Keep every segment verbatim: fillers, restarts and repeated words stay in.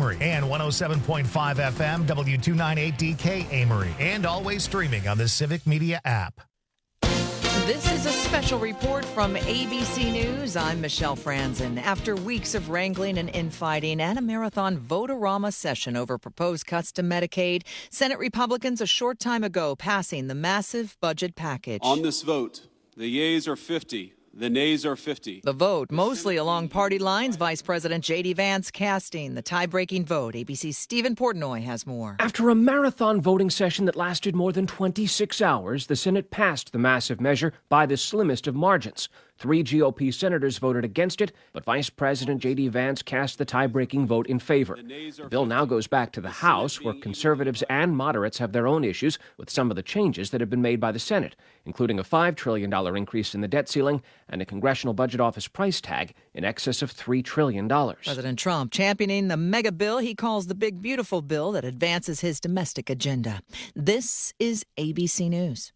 Amory, and one oh seven point five F M W two ninety-eight D K Amory, and always streaming on the Civic Media app. This is a special report from A B C News. I'm Michelle Franzen. After weeks of wrangling and infighting and a marathon vote-a-rama session over proposed cuts to Medicaid, Senate Republicans a short time ago passing the massive budget package. On this vote, the yeas are fifty. The nays are fifty. The vote, mostly along party lines, Vice President J D. Vance casting the tie-breaking vote. A B C's Stephen Portnoy has more. After a marathon voting session that lasted more than twenty-six hours, the Senate passed the massive measure by the slimmest of margins. Three G O P senators voted against it, but Vice President J D. Vance cast the tie-breaking vote in favor. The bill now goes back to the House, where conservatives and moderates have their own issues with some of the changes that have been made by the Senate, including a five trillion dollars increase in the debt ceiling and a Congressional Budget Office price tag in excess of three trillion dollars. President Trump championing the mega bill he calls the big beautiful bill that advances his domestic agenda. This is A B C News.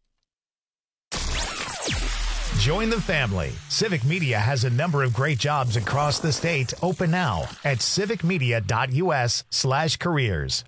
Join the family. Civic Media has a number of great jobs across the state open now at civicmedia.us slash careers.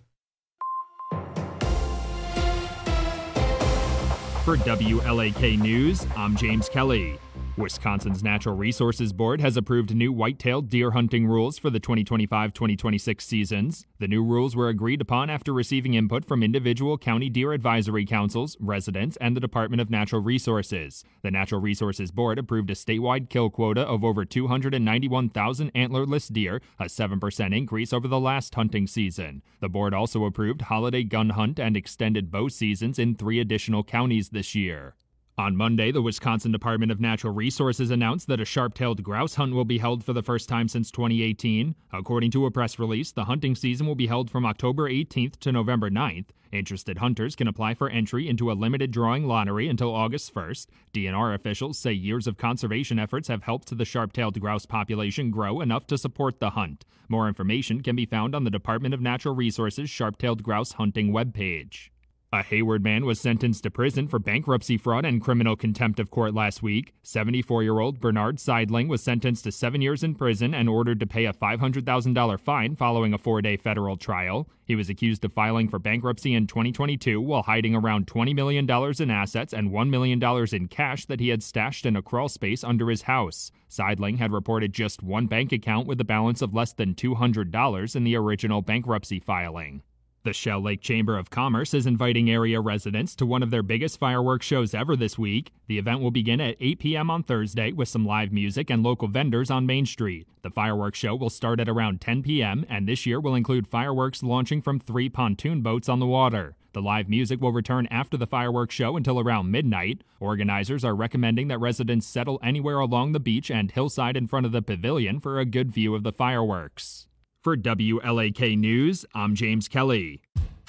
For W L A K News, I'm James Kelly. Wisconsin's Natural Resources Board has approved new white-tailed deer hunting rules for the twenty twenty-five twenty twenty-six seasons. The new rules were agreed upon after receiving input from individual county deer advisory councils, residents, and the Department of Natural Resources. The Natural Resources Board approved a statewide kill quota of over two hundred ninety-one thousand antlerless deer, a seven percent increase over the last hunting season. The board also approved holiday gun hunt and extended bow seasons in three additional counties this year. On Monday, the Wisconsin Department of Natural Resources announced that a sharp-tailed grouse hunt will be held for the first time since twenty eighteen. According to a press release, the hunting season will be held from October eighteenth to November ninth. Interested hunters can apply for entry into a limited drawing lottery until August first. D N R officials say years of conservation efforts have helped the sharp-tailed grouse population grow enough to support the hunt. More information can be found on the Department of Natural Resources Sharp-tailed Grouse Hunting webpage. A Hayward man was sentenced to prison for bankruptcy fraud and criminal contempt of court last week. seventy-four-year-old Bernard Seidling was sentenced to seven years in prison and ordered to pay a five hundred thousand dollars fine following a four-day federal trial. He was accused of filing for bankruptcy in twenty twenty-two while hiding around twenty million dollars in assets and one million dollars in cash that he had stashed in a crawl space under his house. Seidling had reported just one bank account with a balance of less than two hundred dollars in the original bankruptcy filing. The Shell Lake Chamber of Commerce is inviting area residents to one of their biggest fireworks shows ever this week. The event will begin at eight p.m. on Thursday with some live music and local vendors on Main Street. The fireworks show will start at around ten p.m. and this year will include fireworks launching from three pontoon boats on the water. The live music will return after the fireworks show until around midnight. Organizers are recommending that residents settle anywhere along the beach and hillside in front of the pavilion for a good view of the fireworks. For W L A K News, I'm James Kelly.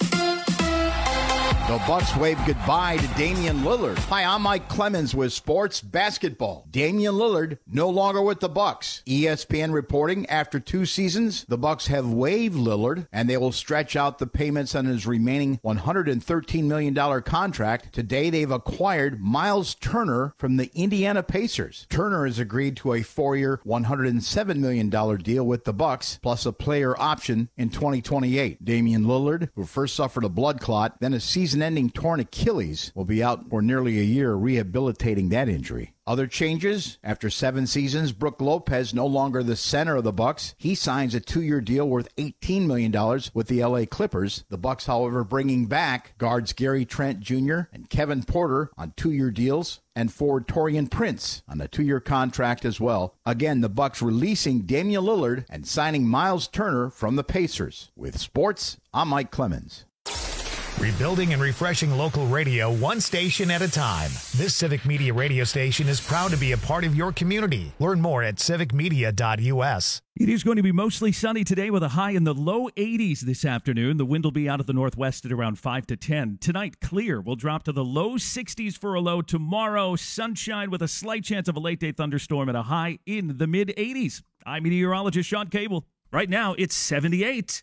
The Bucks wave goodbye to Damian Lillard. Hi, I'm Mike Clemens with Sports Basketball. Damian Lillard no longer with the Bucks. E S P N reporting after two seasons, the Bucks have waived Lillard, and they will stretch out the payments on his remaining one hundred thirteen million dollars contract. Today, they've acquired Miles Turner from the Indiana Pacers. Turner has agreed to a four-year, one hundred seven million dollars deal with the Bucks, plus a player option in twenty twenty-eight. Damian Lillard, who first suffered a blood clot, then a season season-ending torn Achilles, will be out for nearly a year rehabilitating that injury. Other changes, after seven seasons, Brook Lopez no longer the center of the Bucks. He signs a two-year deal worth eighteen million dollars with the L A Clippers. The Bucks, however, bringing back guards Gary Trent Junior and Kevin Porter on two-year deals, and forward Taurean Prince on a two-year contract as well. Again, the Bucks releasing Damian Lillard and signing Miles Turner from the Pacers. With sports, I'm Mike Clemens. Rebuilding and refreshing local radio one station at a time. This Civic Media radio station is proud to be a part of your community. Learn more at civic media dot u s. It is going to be mostly sunny today with a high in the low eighties this afternoon. The wind will be out of the northwest at around five to ten. Tonight, clear. We'll drop to the low sixties for a low. Tomorrow, sunshine with a slight chance of a late-day thunderstorm at a high in the mid-eighties. I'm meteorologist Sean Cable. Right now, it's seventy-eight.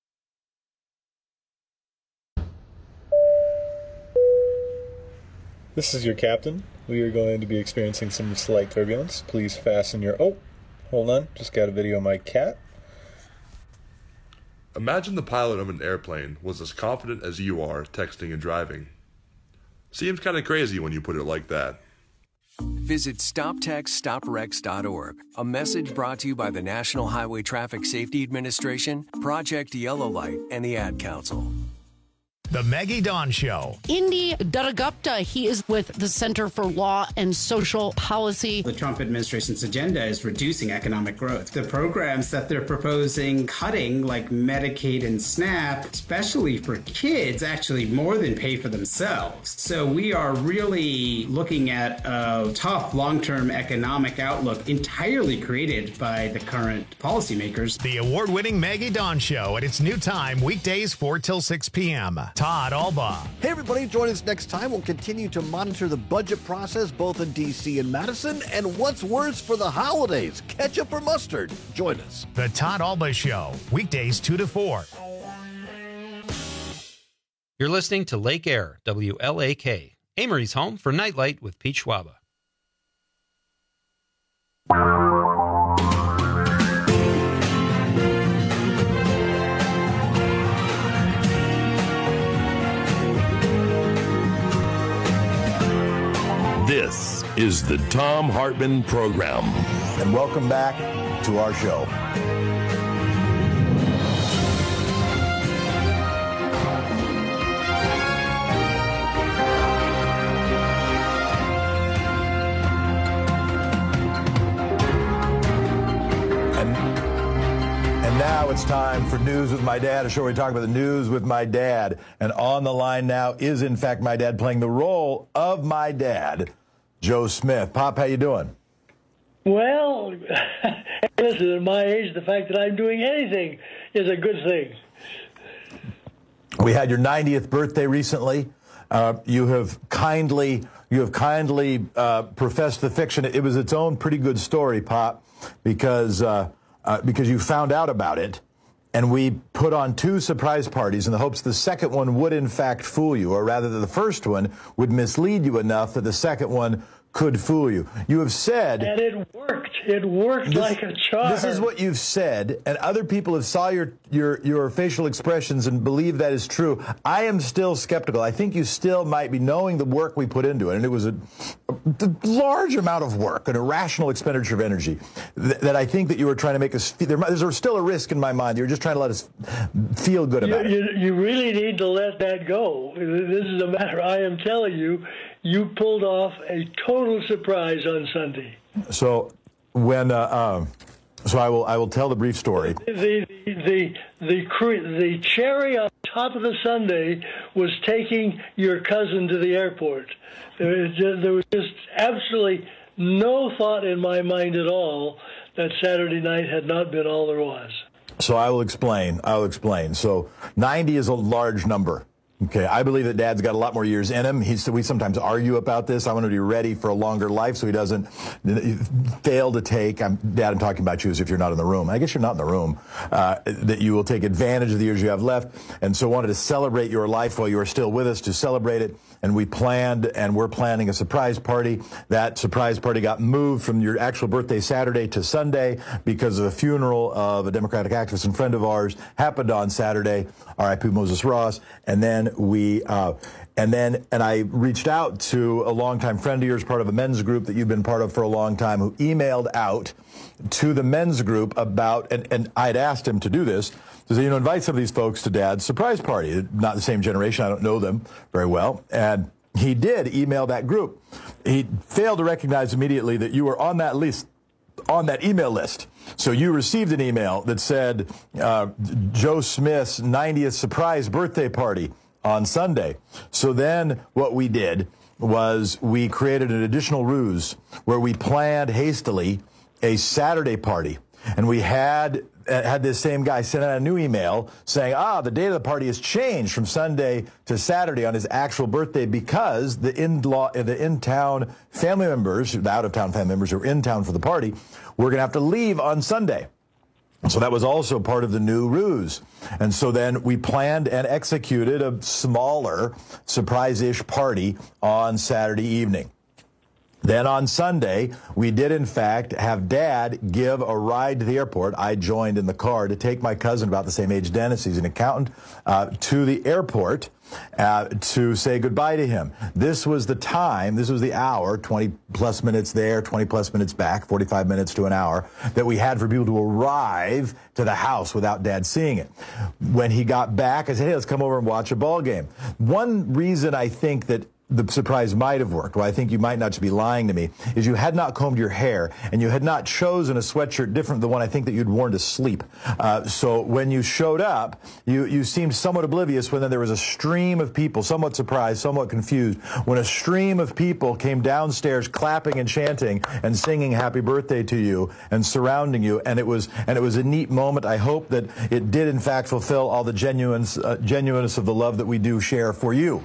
This is your captain. We are going to be experiencing some slight turbulence. Please fasten your... Oh, hold on. Just got a video of my cat. Imagine the pilot of an airplane was as confident as you are texting and driving. Seems kind of crazy when you put it like that. Visit stop text stop wrecks dot org. A message brought to you by the National Highway Traffic Safety Administration, Project Yellow Light, and the Ad Council. The Maggie Dawn Show. Indy Dadagupta, he is with the Center for Law and Social Policy. The Trump administration's agenda is reducing economic growth. The programs that they're proposing cutting, like Medicaid and SNAP, especially for kids, actually more than pay for themselves. So we are really looking at a tough long-term economic outlook entirely created by the current policymakers. The award-winning Maggie Dawn Show at its new time, weekdays four till six p.m. Todd Alba. Hey, everybody, join us next time. We'll continue to monitor the budget process both in D C and Madison. And what's worse for the holidays, ketchup or mustard? Join us. The Todd Alba Show, weekdays two to four. You're listening to Lake Air, W L A K, Amory's home for Nightlight with Pete Schwaba. This is the Thom Hartmann Program. And welcome back to our show. And, and now it's time for News with My Dad, a show where we talk about the news with my dad. And on the line now is, in fact, my dad playing the role of my dad, Joe Smith. Pop, how you doing? Well, listen, at my age, the fact that I'm doing anything is a good thing. We had your ninetieth birthday recently. Uh, you have kindly, you have kindly uh, professed the fiction. It was its own pretty good story, Pop, because uh, uh, because you found out about it, and we put on two surprise parties in the hopes the second one would in fact fool you, or rather that the first one would mislead you enough that the second one could fool you. You have said... And it worked. It worked this, like a charm. This is what you've said, and other people have saw your, your, your facial expressions and believe that is true. I am still skeptical. I think you still might be, knowing the work we put into it, and it was a, a large amount of work, an irrational expenditure of energy, th- that I think that you were trying to make us... There, there's still a risk in my mind. You're just trying to let us feel good about you, it. You, you really need to let that go. This is a matter, I am telling you, you pulled off a total surprise on Sunday. So when, uh, uh, so I will, I will tell the brief story. The the the the, cre- the cherry on top of the sundae was taking your cousin to the airport. There was just, there was just absolutely no thought in my mind at all that Saturday night had not been all there was. So I will explain. I will explain. So ninety is a large number. Okay, I believe that Dad's got a lot more years in him. He's, we sometimes argue about this. I want him to be ready for a longer life so he doesn't fail to take, I'm, Dad, I'm talking about you as if you're not in the room. I guess you're not in the room. Uh, that you will take advantage of the years you have left. And so wanted to celebrate your life while you are still with us, to celebrate it. And we planned, and we're planning a surprise party. That surprise party got moved from your actual birthday Saturday to Sunday because of the funeral of a Democratic activist and friend of ours happened on Saturday, R I P Moses Ross. And then we, uh, and then, and I reached out to a longtime friend of yours, part of a men's group that you've been part of for a long time, who emailed out to the men's group about, and, and I'd asked him to do this, to say, you know, invite some of these folks to Dad's surprise party. Not the same generation. I don't know them very well. And he did email that group. He failed to recognize immediately that you were on that list, on that email list. So you received an email that said, uh, Joe Smith's ninetieth surprise birthday party on Sunday. So then what we did was we created an additional ruse where we planned hastily a Saturday party. And we had had this same guy send out a new email saying, ah, the date of the party has changed from Sunday to Saturday on his actual birthday because the in-law, the in-town family members, the out-of-town family members who are in town for the party, were going to have to leave on Sunday. So that was also part of the new ruse. And so then we planned and executed a smaller surprise-ish party on Saturday evening. Then on Sunday, we did, in fact, have Dad give a ride to the airport. I joined in the car to take my cousin, about the same age, Dennis, he's an accountant, uh, to the airport uh, to say goodbye to him. This was the time, this was the hour, twenty plus minutes there, twenty plus minutes back, forty-five minutes to an hour, that we had for people to arrive to the house without Dad seeing it. When he got back, I said, hey, let's come over and watch a ball game. One reason I think that the surprise might have worked, well, I think you might not just be lying to me, is you had not combed your hair and you had not chosen a sweatshirt different than the one I think that you'd worn to sleep. Uh, so when you showed up, you, you seemed somewhat oblivious when then there was a stream of people, somewhat surprised, somewhat confused, when a stream of people came downstairs clapping and chanting and singing happy birthday to you and surrounding you. And it was, and it was a neat moment. I hope that it did in fact fulfill all the genuine, uh, genuineness of the love that we do share for you.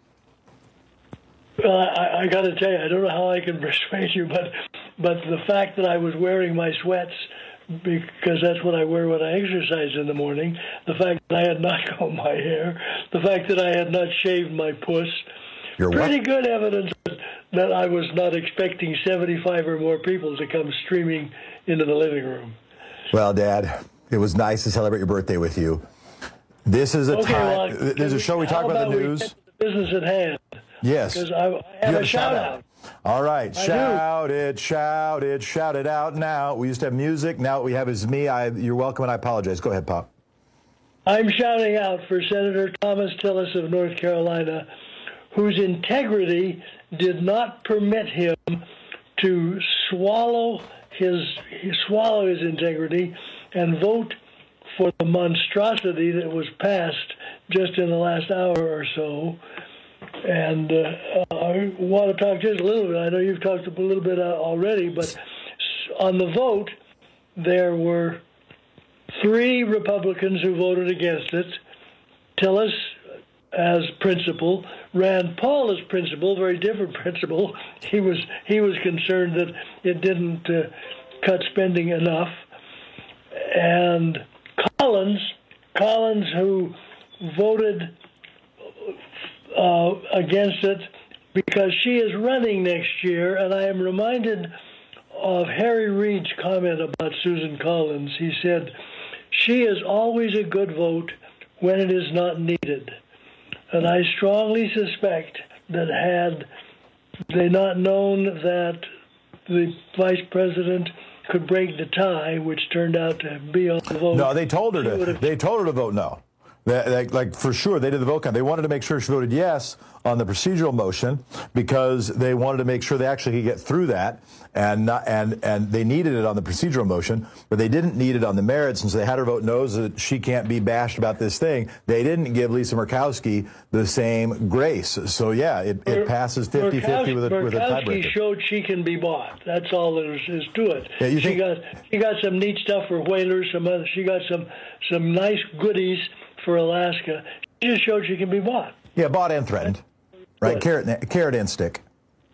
Well, I, I got to tell you, I don't know how I can persuade you, but but the fact that I was wearing my sweats, because that's what I wear when I exercise in the morning, the fact that I had not combed my hair, the fact that I had not shaved my puss, You're pretty what? good evidence that I was not expecting seventy-five or more people to come streaming into the living room. Well, Dad, it was nice to celebrate your birthday with you. This is a okay, time. Well, there's a show we talk about the news. We get to the business at hand. Yes. Because I, I have, have a shout out. out. All right. I shout do. it, shout it, shout it out now. We used to have music. Now what we have is me. I, you're welcome, and I apologize. Go ahead, Pop. I'm shouting out for Senator Thomas Tillis of North Carolina, whose integrity did not permit him to swallow his, swallow his integrity and vote for the monstrosity that was passed just in the last hour or so. And uh, I want to talk just a little bit. I know you've talked a little bit uh, already, but on the vote, there were three Republicans who voted against it. Tillis as principal, Rand Paul as principal, very different principal. He was he was concerned that it didn't uh, cut spending enough. And Collins, Collins who voted Uh, against it because she is running next year, and I am reminded of Harry Reid's comment about Susan Collins. He said, she is always a good vote when it is not needed. And I strongly suspect that had they not known that the vice president could break the tie, which turned out to be on the vote. No, they told her to. They told her to vote no. They, they, like, for sure, they did the vote count. They wanted to make sure she voted yes on the procedural motion because they wanted to make sure they actually could get through that, and not, and and they needed it on the procedural motion, but they didn't need it on the merits, and so they had her vote no so that she can't be bashed about this thing. They didn't give Lisa Murkowski the same grace. So, yeah, it, it passes fifty-fifty with a, with a tiebreaker. Murkowski showed she can be bought. That's all there is, is to it. Yeah, you she think- got she got some neat stuff for whalers. Some other, she got some some nice goodies for Alaska. She just showed she can be bought. Yeah, bought and threatened. Right, carrot, carrot and stick.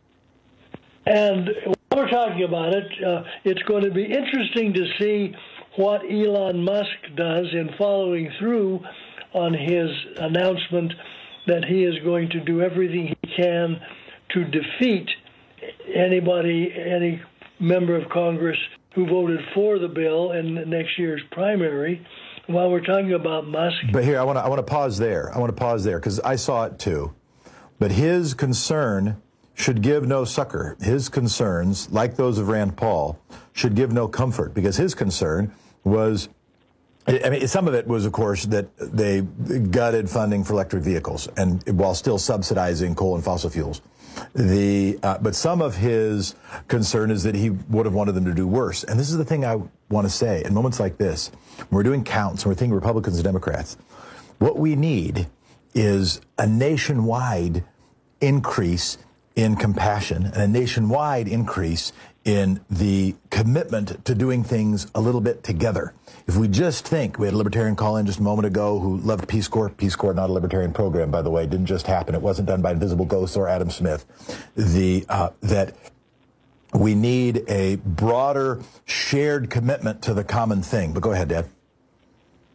And while we're talking about it, uh, it's going to be interesting to see what Elon Musk does in following through on his announcement that he is going to do everything he can to defeat anybody, any member of Congress who voted for the bill in next year's primary. While we're talking about Musk. But here, I want to I want to pause there. I want to pause there because I saw it too. But his concern should give no succor. His concerns, like those of Rand Paul, should give no comfort because his concern was, I mean, some of it was, of course, that they gutted funding for electric vehicles and while still subsidizing coal and fossil fuels. The uh, but some of his concern is that he would have wanted them to do worse. And this is the thing I want to say in moments like this, when we're doing counts and we're thinking Republicans and Democrats, what we need is a nationwide increase in compassion and a nationwide increase in the commitment to doing things a little bit together. If we just think, we had a libertarian call in just a moment ago who loved Peace Corps. Peace Corps, not a libertarian program, by the way, didn't just happen. It wasn't done by Invisible Ghosts or Adam Smith. The uh, that we need a broader shared commitment to the common thing. But go ahead, Dad.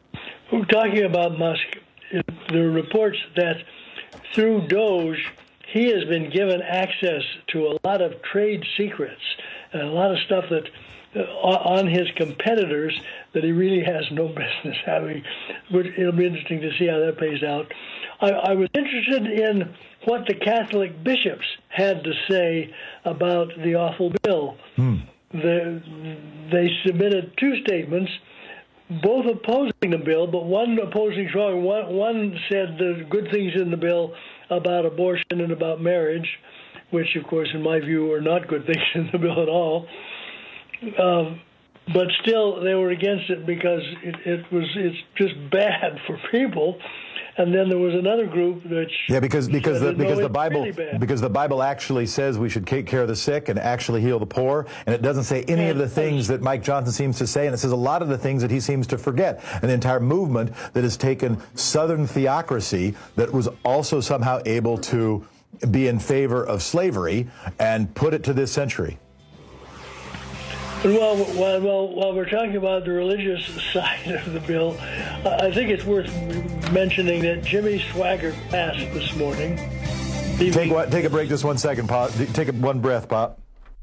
We're talking about Musk. There are reports that through Doge, he has been given access to a lot of trade secrets and a lot of stuff that uh, on his competitors that he really has no business having. It'll be interesting to see how that plays out. I, I was interested in what the Catholic bishops had to say about the awful bill. Hmm. The, they submitted two statements, both opposing the bill, but one opposing strongly. One, one said the good things in the bill about abortion and about marriage, which, of course, in my view, are not good things in the bill at all. Um, but still, they were against it because it, it was it's just bad for people. And then there was another group that yeah, because because the because no, the Bible really because the Bible actually says we should take care of the sick and actually heal the poor, and it doesn't say any of the things that Mike Johnson seems to say, and it says a lot of the things that he seems to forget. And the entire movement that has taken Southern theocracy that was also somehow able to be in favor of slavery and put it to this century. Well, while, while, while we're talking about the religious side of the bill, I think it's worth mentioning that Jimmy Swaggart passed this morning. Take, what, take a break just one second, Pop. Take a, one breath, Pop.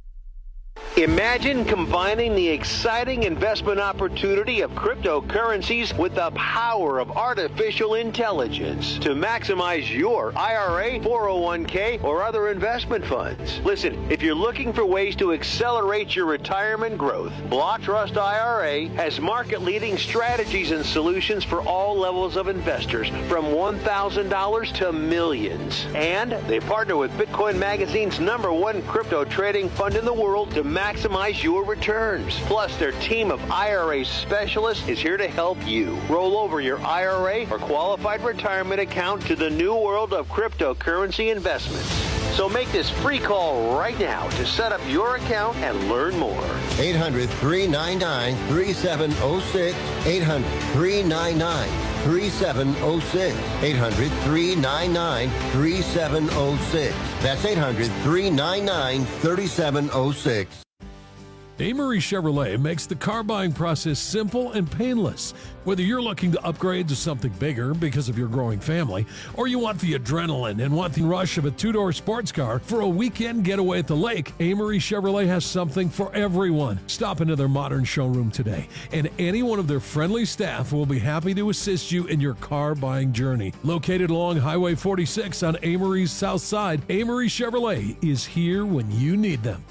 Imagine combining the exciting investment opportunity of cryptocurrencies with the power of artificial intelligence to maximize your I R A, four oh one k, or other investment funds. Listen, if you're looking for ways to accelerate your retirement growth, Block Trust I R A has market-leading strategies and solutions for all levels of investors, from one thousand dollars to millions. And they partner with Bitcoin Magazine's number one crypto trading fund in the world to maximize your returns. Plus, their team of I R A specialists is here to help you roll over your I R A or qualified retirement account to the new world of cryptocurrency investments. So make this free call right now to set up your account and learn more. eight hundred, three nine nine, three seven zero six. eight hundred, three nine nine, three seven zero six. eight hundred, three nine nine, three seven zero six. That's eight hundred, three nine nine, three seven zero six. Amory Chevrolet makes the car buying process simple and painless. Whether you're looking to upgrade to something bigger because of your growing family, or you want the adrenaline and want the rush of a two-door sports car for a weekend getaway at the lake, Amory Chevrolet has something for everyone. Stop into their modern showroom today, and any one of their friendly staff will be happy to assist you in your car buying journey. Located along Highway forty-six on Amory's south side, Amory Chevrolet is here when you need them.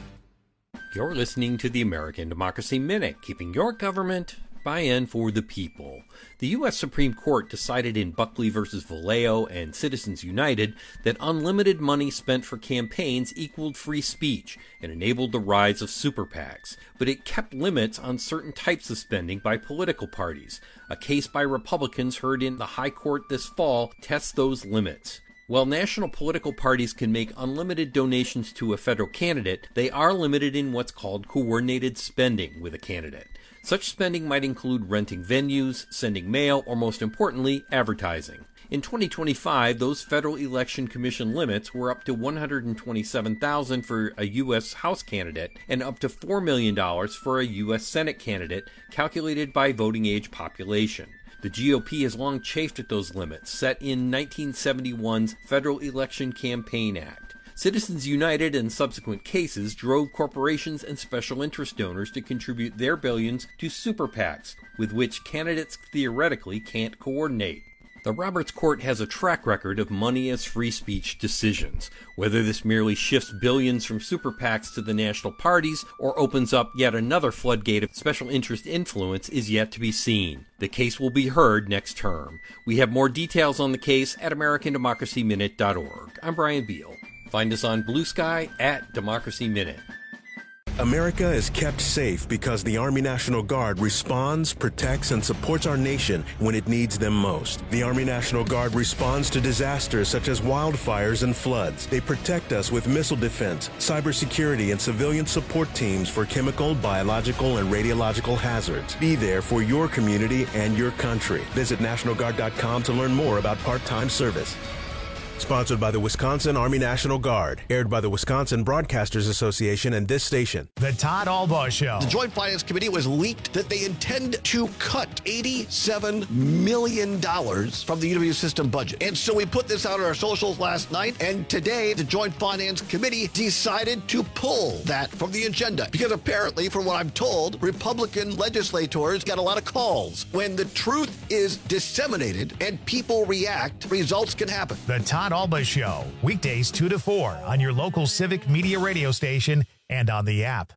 You're listening to the American Democracy Minute, keeping your government by and for the people. The U S Supreme Court decided in Buckley versus Vallejo and Citizens United that unlimited money spent for campaigns equaled free speech and enabled the rise of super PACs, but it kept limits on certain types of spending by political parties. A case by Republicans heard in the High Court this fall tests those limits. While national political parties can make unlimited donations to a federal candidate, they are limited in what's called coordinated spending with a candidate. Such spending might include renting venues, sending mail, or most importantly, advertising. In twenty twenty-five, those Federal Election Commission limits were up to one hundred twenty-seven thousand dollars for a U S House candidate and up to four million dollars for a U S Senate candidate, calculated by voting age population. The G O P has long chafed at those limits, set in nineteen seventy-one's Federal Election Campaign Act. Citizens United and subsequent cases drove corporations and special interest donors to contribute their billions to super PACs, with which candidates theoretically can't coordinate. The Roberts Court has a track record of money as free speech decisions. Whether this merely shifts billions from super PACs to the national parties or opens up yet another floodgate of special interest influence is yet to be seen. The case will be heard next term. We have more details on the case at American Democracy Minute dot org. I'm Brian Beal. Find us on Blue Sky at Democracy Minute. America is kept safe because the Army National Guard responds, protects, and supports our nation when it needs them most. The Army National Guard responds to disasters such as wildfires and floods. They protect us with missile defense, cybersecurity, and civilian support teams for chemical, biological, and radiological hazards. Be there for your community and your country. Visit National Guard dot com to learn more about part-time service. Sponsored by the Wisconsin Army National Guard. Aired by the Wisconsin Broadcasters Association and this station. The Todd Albaugh Show. The Joint Finance Committee was leaked that they intend to cut eighty-seven million dollars from the U W system budget. And so we put this out on our socials last night, and today the Joint Finance Committee decided to pull that from the agenda. Because apparently, from what I'm told, Republican legislators got a lot of calls. When the truth is disseminated and people react, results can happen. The Todd Albaugh Show, weekdays two to four on your local Civic Media radio station and on the app.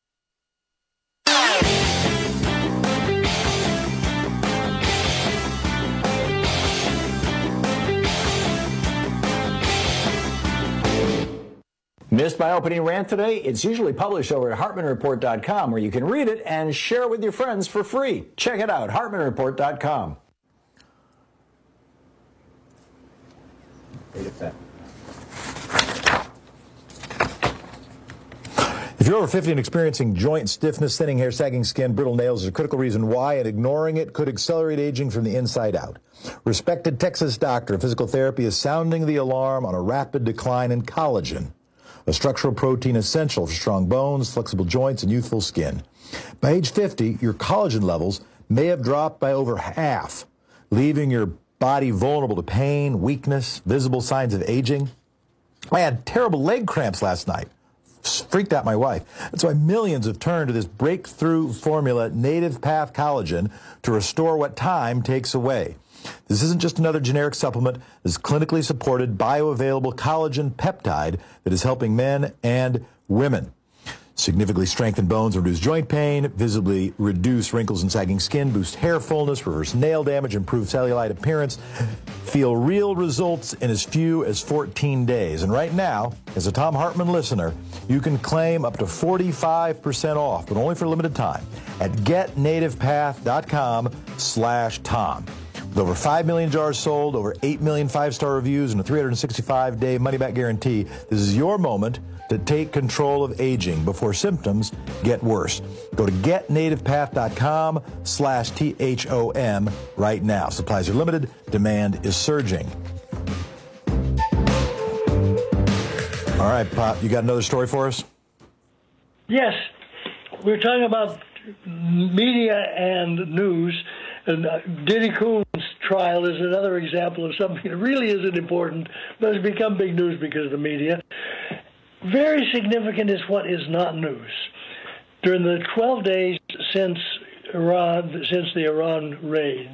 Missed my opening rant today? It's usually published over at Hartman Report dot com, where you can read it and share it with your friends for free. Check it out, Hartman Report dot com. If you're over fifty and experiencing joint stiffness, thinning hair, sagging skin, brittle nails is a critical reason why, and ignoring it could accelerate aging from the inside out. Respected Texas doctor of physical therapy is sounding the alarm on a rapid decline in collagen, a structural protein essential for strong bones, flexible joints, and youthful skin. By age fifty, your collagen levels may have dropped by over half, leaving your body vulnerable to pain, weakness, visible signs of aging. I had terrible leg cramps last night. Freaked out my wife. That's why millions have turned to this breakthrough formula, Native Path Collagen, to restore what time takes away. This isn't just another generic supplement. This is clinically supported, bioavailable collagen peptide that is helping men and women significantly strengthen bones, reduce joint pain, visibly reduce wrinkles and sagging skin, boost hair fullness, reverse nail damage, improve cellulite appearance. Feel real results in as few as fourteen days. And right now, as a Thom Hartmann listener, you can claim up to forty-five percent off, but only for a limited time, at getnativepath.com slash Tom. With over five million jars sold, over eight million five-star reviews, and a three hundred sixty-five day money-back guarantee, this is your moment to take control of aging before symptoms get worse. Go to getnativepath.com slash T H O M right now. Supplies are limited. Demand is surging. All right, Pop, you got another story for us? Yes. We're talking about media and news. And uh, Diddy Coon's trial is another example of something that really isn't important, but has become big news because of the media. Very significant is what is not news. During the twelve days since Iran, since the Iran raids,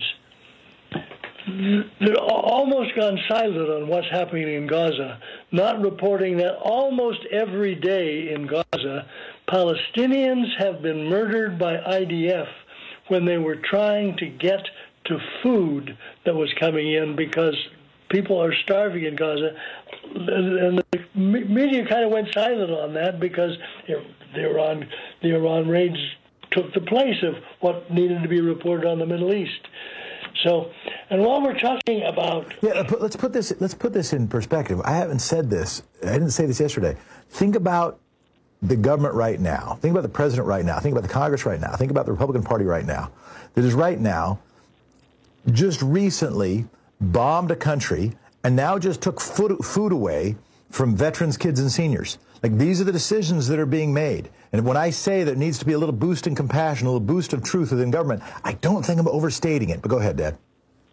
they've almost gone silent on what's happening in Gaza, not reporting that almost every day in Gaza, Palestinians have been murdered by I D F when they were trying to get to food that was coming in because people are starving in Gaza. And the media kind of went silent on that because the Iran, the Iran raids took the place of what needed to be reported on the Middle East. So, and while we're talking about... Yeah, let's put this, let's put this in perspective. I haven't said this. I didn't say this yesterday. Think about the government right now. Think about the president right now. Think about the Congress right now. Think about the Republican Party right now. That is right now just recently bombed a country and now just took food, food away from veterans, kids, and seniors. Like, these are the decisions that are being made. And when I say there needs to be a little boost in compassion, a little boost of truth within government, I don't think I'm overstating it. But go ahead, Dad.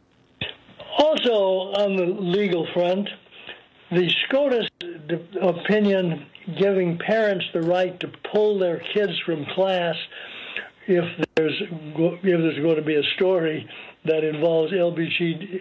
Also, on the legal front, the SCOTUS opinion giving parents the right to pull their kids from class if there's if there's going to be a story that involves L G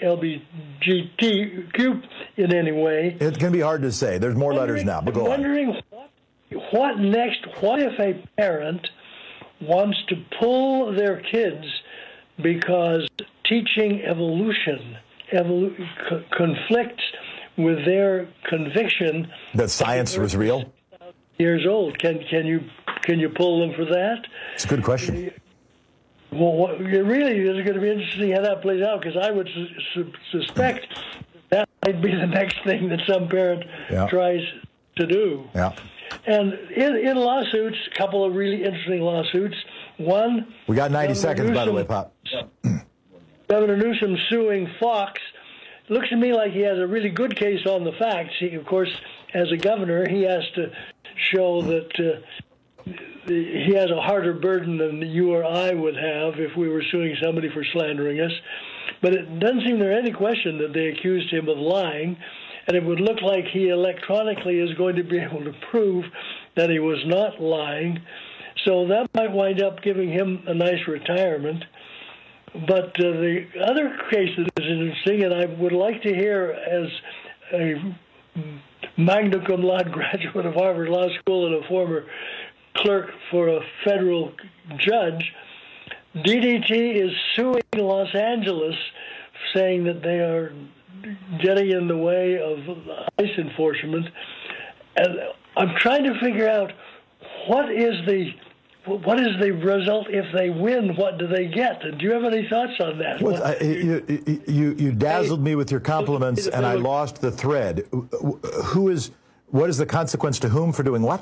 B T Q in any way. It's going to be hard to say. There's more letters now, but go on. Wondering what, what next, what if a parent wants to pull their kids because teaching evolution evolu- co- conflicts with their conviction that science was real? Years old. Can can you can you pull them for that? It's a good question. Well, what, it really is going to be interesting how that plays out, because I would su- su- suspect that might be the next thing that some parent yeah. tries to do. Yeah. And in, in lawsuits, a couple of really interesting lawsuits. One, we got ninety Governor seconds, Newsom, by the way, Pop. Governor Newsom suing Fox, looks to me like he has a really good case on the facts. He, of course, as a governor, he has to show that uh, he has a harder burden than you or I would have if we were suing somebody for slandering us. But it doesn't seem there any question that they accused him of lying, and it would look like he electronically is going to be able to prove that he was not lying. So that might wind up giving him a nice retirement. But uh, the other case that is interesting, and I would like to hear as a magna cum laude graduate of Harvard Law School and a former clerk for a federal judge, D D T is suing Los Angeles, saying that they are getting in the way of ICE enforcement. And I'm trying to figure out what is the what is the result if they win. What do they get? Do you have any thoughts on that? Well, I, you, you you dazzled me with your compliments, and I lost the thread. Who is? What is the consequence to whom for doing what?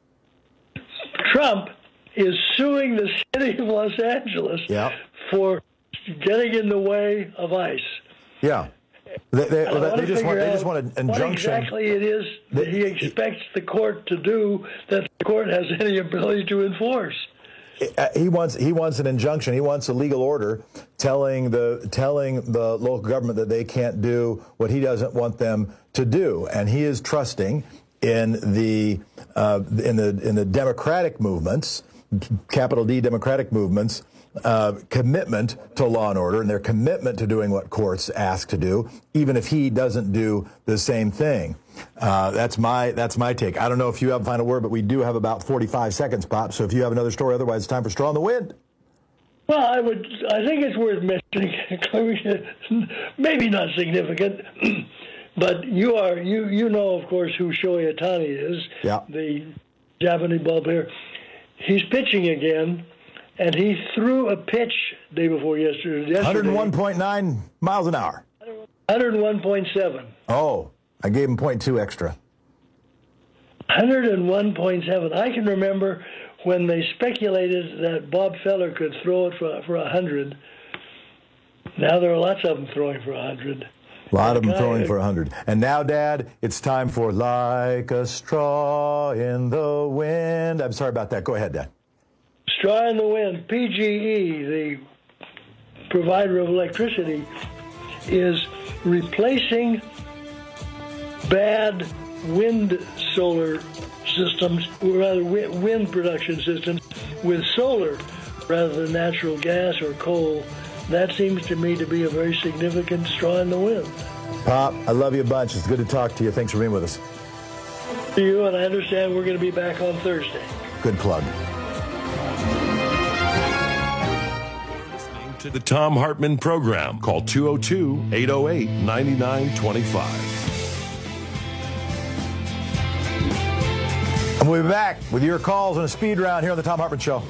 Trump is suing the city of Los Angeles yeah. for getting in the way of ICE. Yeah. They, they, well, they, just want, they just want an injunction. What exactly it is that he expects the court to do that the court has any ability to enforce. He wants he wants an injunction. He wants a legal order telling the telling the local government that they can't do what he doesn't want them to do, and he is trusting in the uh, in the in the democratic movements, capital D democratic movements. Uh, commitment to law and order and their commitment to doing what courts ask to do, even if he doesn't do the same thing. Uh, that's my that's my take. I don't know if you have a final word, but we do have about forty-five seconds, Pop. So if you have another story, otherwise it's time for Straw in the Wind. Well, I would. I think it's worth mentioning. Maybe not significant, but you are you you know of course who Shohei Ohtani is. Yeah. The Japanese ball player. He's pitching again. And he threw a pitch day before yesterday. yesterday one oh one point nine miles an hour. one oh one point seven. Oh, I gave him point two extra. one oh one point seven. I can remember when they speculated that Bob Feller could throw it for for one hundred. Now there are lots of them throwing for one hundred. A lot of them throwing for one hundred. And now, Dad, it's time for Like a Straw in the Wind. I'm sorry about that. Go ahead, Dad. Straw in the Wind, P G E, the provider of electricity, is replacing bad wind solar systems, or rather wind production systems, with solar rather than natural gas or coal. That seems to me to be a very significant straw in the wind. Pop, I love you a bunch. It's good to talk to you. Thanks for being with us. To you, and I understand we're going to be back on Thursday. Good plug. To the Thom Hartmann Program. Call two oh two, eight oh eight, nine nine two five. And we'll be back with your calls on a speed round here on the Thom Hartmann Show.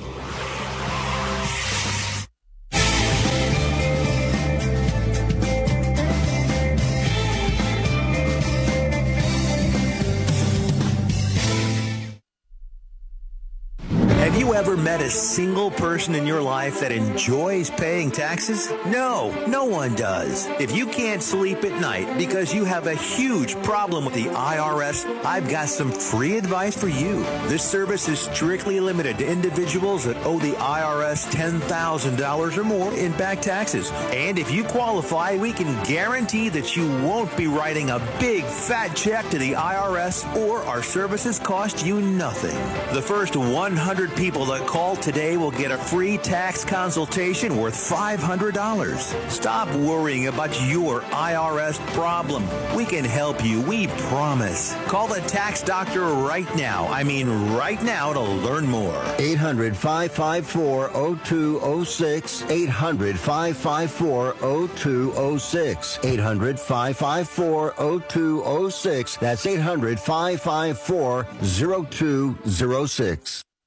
Have you ever met a single person in your life that enjoys paying taxes? No, no one does. If you can't sleep at night because you have a huge problem with the I R S, I've got some free advice for you. This service is strictly limited to individuals that owe the I R S ten thousand dollars or more in back taxes. And if you qualify, we can guarantee that you won't be writing a big fat check to the I R S, or our services cost you nothing. The first one hundred people that call today will get a free tax consultation worth five hundred dollars. Stop worrying about your I R S problem. We can help you, we promise. Call the tax doctor right now. I mean right now to learn more. eight hundred, five five four, oh two oh six. eight hundred, five five four, oh two oh six. eight hundred, five five four, oh two oh six. That's eight hundred, five five four, oh two oh six.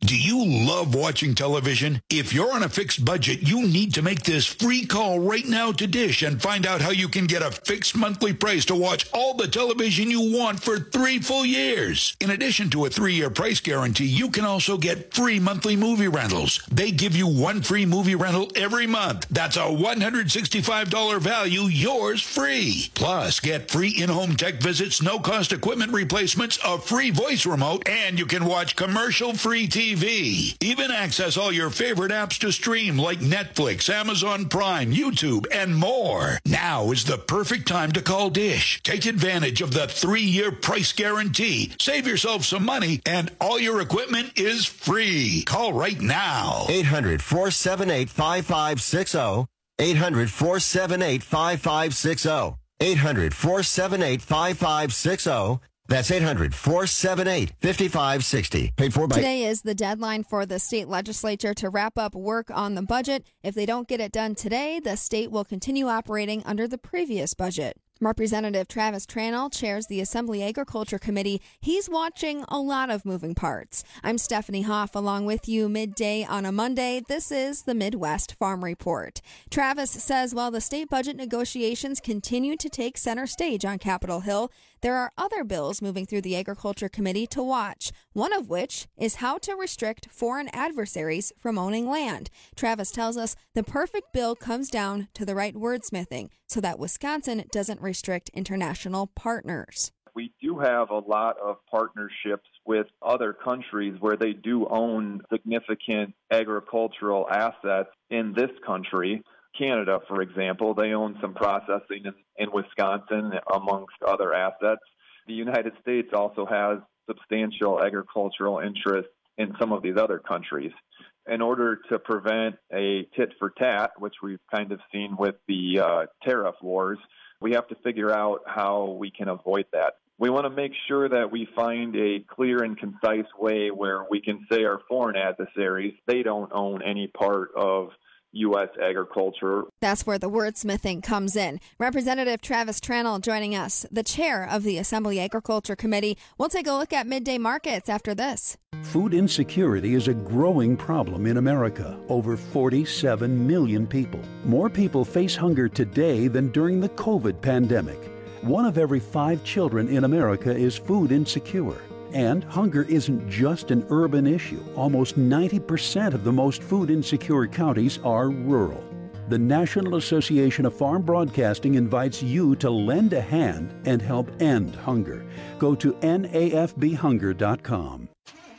Do you love watching television? If you're on a fixed budget, you need to make this free call right now to Dish and find out how you can get a fixed monthly price to watch all the television you want for three full years. In addition to a three-year price guarantee, you can also get free monthly movie rentals. They give you one free movie rental every month. That's a one hundred sixty-five dollars value, yours free. Plus, get free in-home tech visits, no-cost equipment replacements, a free voice remote, and you can watch commercial-free T V. Even access all your favorite apps to stream like Netflix, Amazon Prime, YouTube, and more. Now is the perfect time to call Dish. Take advantage of the three-year price guarantee. Save yourself some money, and all your equipment is free. Call right now. eight hundred, four seven eight, five five six zero. eight hundred, four seven eight, five five six zero. eight hundred, four seven eight, five five six zero. That's eight hundred, four seven eight, five five six zero. Paid for by... Today is the deadline for the state legislature to wrap up work on the budget. If they don't get it done today, the state will continue operating under the previous budget. Representative Travis Tranel chairs the Assembly Agriculture Committee. He's watching a lot of moving parts. I'm Stephanie Hoff, along with you midday on a Monday. This is the Midwest Farm Report. Travis says while the state budget negotiations continue to take center stage on Capitol Hill, there are other bills moving through the Agriculture Committee to watch, one of which is how to restrict foreign adversaries from owning land. Travis tells us the perfect bill comes down to the right wordsmithing so that Wisconsin doesn't restrict international partners. We do have a lot of partnerships with other countries where they do own significant agricultural assets in this country. Canada, for example, they own some processing in, in Wisconsin, amongst other assets. The United States also has substantial agricultural interests in some of these other countries. In order to prevent a tit for tat, which we've kind of seen with the uh, tariff wars, we have to figure out how we can avoid that. We want to make sure that we find a clear and concise way where we can say our foreign adversaries, they don't own any part of U S agriculture. That's where the wordsmithing comes in. Representative Travis Tranel joining us, the chair of the Assembly Agriculture Committee. We'll take a look at midday markets after this. Food insecurity is a growing problem in America. Over forty-seven million people. More people face hunger today than during the COVID pandemic. One of every five children in America is food insecure. And hunger isn't just an urban issue. Almost ninety percent of the most food insecure counties are rural. The National Association of Farm Broadcasting invites you to lend a hand and help end hunger. Go to N A F B hunger dot com.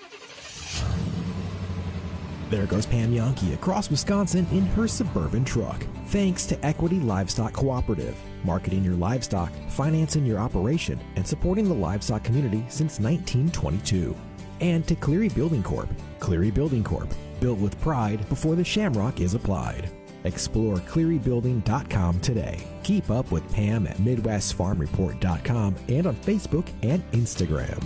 There goes Pam Yonke across Wisconsin in her Suburban truck. Thanks to Equity Livestock Cooperative, marketing your livestock, financing your operation, and supporting the livestock community since nineteen twenty-two. And to Cleary Building Corp. Cleary Building Corp. Built with pride before the shamrock is applied. Explore cleary building dot com today. Keep up with Pam at midwest farm report dot com and on Facebook and Instagram.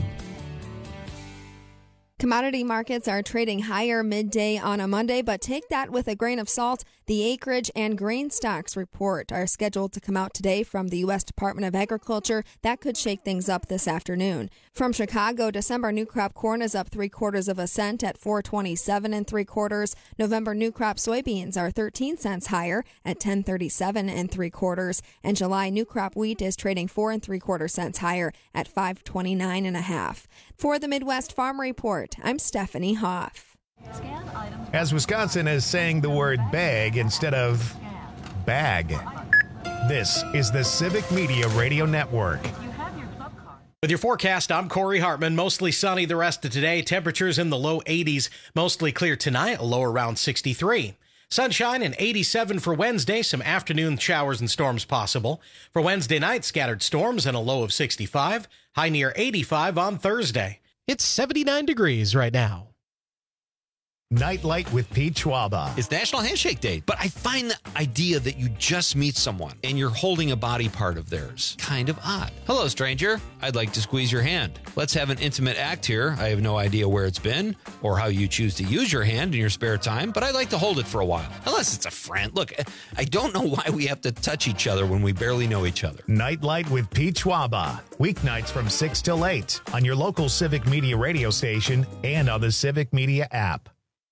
Commodity markets are trading higher midday on a Monday, but take that with a grain of salt. The acreage and grain stocks report are scheduled to come out today from the U S Department of Agriculture. That could shake things up this afternoon. From Chicago, December new crop corn is up three quarters of a cent at four twenty-seven and three quarters. November new crop soybeans are thirteen cents higher at ten thirty-seven and three quarters. And July new crop wheat is trading four and three quarter cents higher at five twenty-nine and a half. For the Midwest Farm Report, I'm Stephanie Hoff. As Wisconsin is saying the word bag instead of bag. This is the Civic Media Radio Network. With your forecast, I'm Corey Hartman. Mostly sunny the rest of today. Temperatures in the low eighties. Mostly clear tonight, a low around sixty-three. Sunshine and eighty-seven for Wednesday. Some afternoon showers and storms possible. For Wednesday night, scattered storms and a low of sixty-five. High near eighty-five on Thursday. It's seventy-nine degrees right now. Nightlight with Pete Schwaba. It's National Handshake Day, but I find the idea that you just meet someone and you're holding a body part of theirs kind of odd. Hello, stranger. I'd like to squeeze your hand. Let's have an intimate act here. I have no idea where it's been or how you choose to use your hand in your spare time, but I'd like to hold it for a while. Unless it's a friend. Look, I don't know why we have to touch each other when we barely know each other. Nightlight with Pete Schwaba. Weeknights from six till eight on your local Civic Media radio station and on the Civic Media app.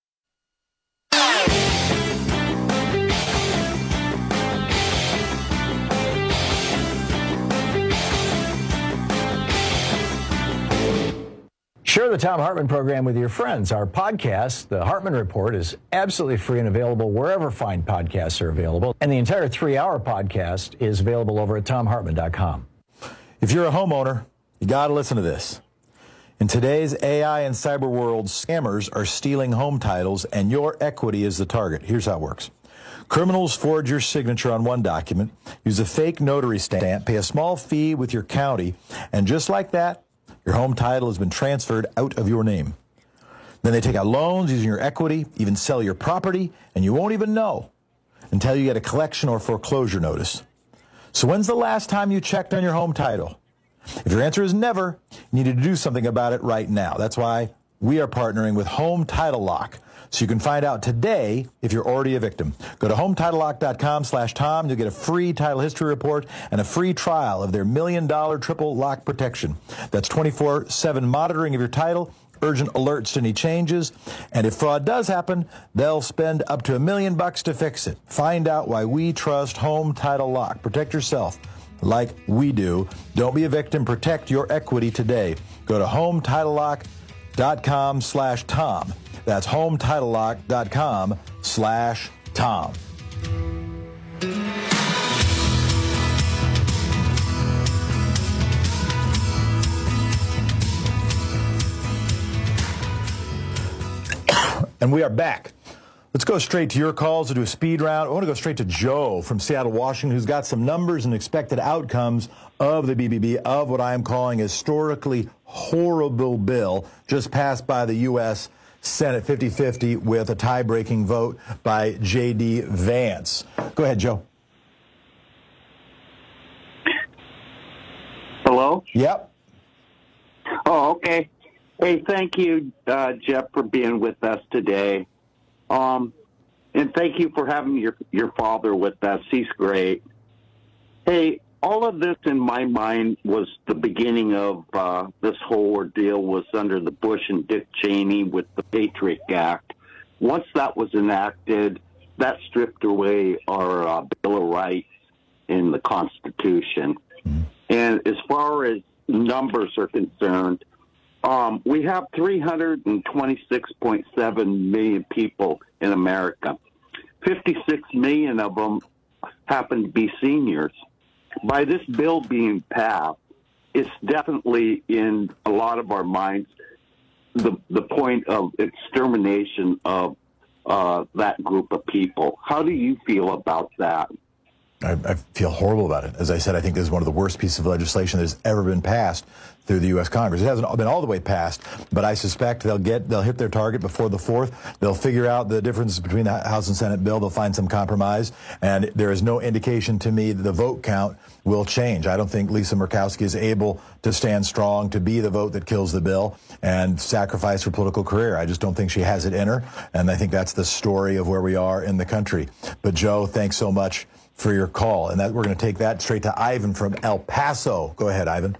Share the Thom Hartmann program with your friends. Our podcast, The Hartmann Report, is absolutely free and available wherever fine podcasts are available. And the entire three-hour podcast is available over at thom hartmann dot com. If you're a homeowner, you got to listen to this. In today's A I and cyber world, scammers are stealing home titles, and your equity is the target. Here's how it works. Criminals forge your signature on one document, use a fake notary stamp, pay a small fee with your county, and just like that, your home title has been transferred out of your name. Then they take out loans using your equity, even sell your property, and you won't even know until you get a collection or foreclosure notice. So when's the last time you checked on your home title? If your answer is never, you need to do something about it right now. That's why we are partnering with Home Title Lock, so you can find out today if you're already a victim. Go to home title lock dot com slash Tom. You'll get a free title history report and a free trial of their million dollar triple lock protection. That's twenty-four seven monitoring of your title, urgent alerts to any changes, and if fraud does happen, they'll spend up to a million bucks to fix it. Find out why we trust Home Title Lock. Protect yourself like we do. Don't be a victim. Protect your equity today. Go to home title lock dot com slash Tom. That's home title lock dot com slash Tom. And we are back. Let's go straight to your calls to do a speed round. I want to go straight to Joe from Seattle, Washington, who's got some numbers and expected outcomes of the B B B, of what I'm calling a historically horrible bill just passed by the U S Senate fifty-fifty with a tie-breaking vote by J D. Vance. Go ahead, Joe. Hello? Yep. Oh, okay. Hey, thank you, uh, Jeff, for being with us today. Um, and thank you for having your, your father with us. He's great. Hey, all of this in my mind was the beginning of uh, this whole ordeal was under the Bush and Dick Cheney with the Patriot Act. Once that was enacted, that stripped away our uh, Bill of Rights in the Constitution. Mm-hmm. And as far as numbers are concerned, um, we have three hundred twenty-six point seven million people in America. fifty-six million of them happen to be seniors. By this bill being passed, it's definitely in a lot of our minds the the point of extermination of uh, that group of people. How do you feel about that? I, I feel horrible about it. As I said, I think this is one of the worst pieces of legislation that has ever been passed through the U S Congress. It hasn't been all the way passed, but I suspect they'll get they'll hit their target before the fourth. They'll figure out the differences between the House and Senate bill. They'll find some compromise, and there is no indication to me that the vote count will change. I don't think Lisa Murkowski is able to stand strong to be the vote that kills the bill and sacrifice her political career. I just don't think she has it in her, and I think that's the story of where we are in the country. But Joe, thanks so much for your call, and that we're going to take that straight to Ivan from El Paso. Go ahead, Ivan.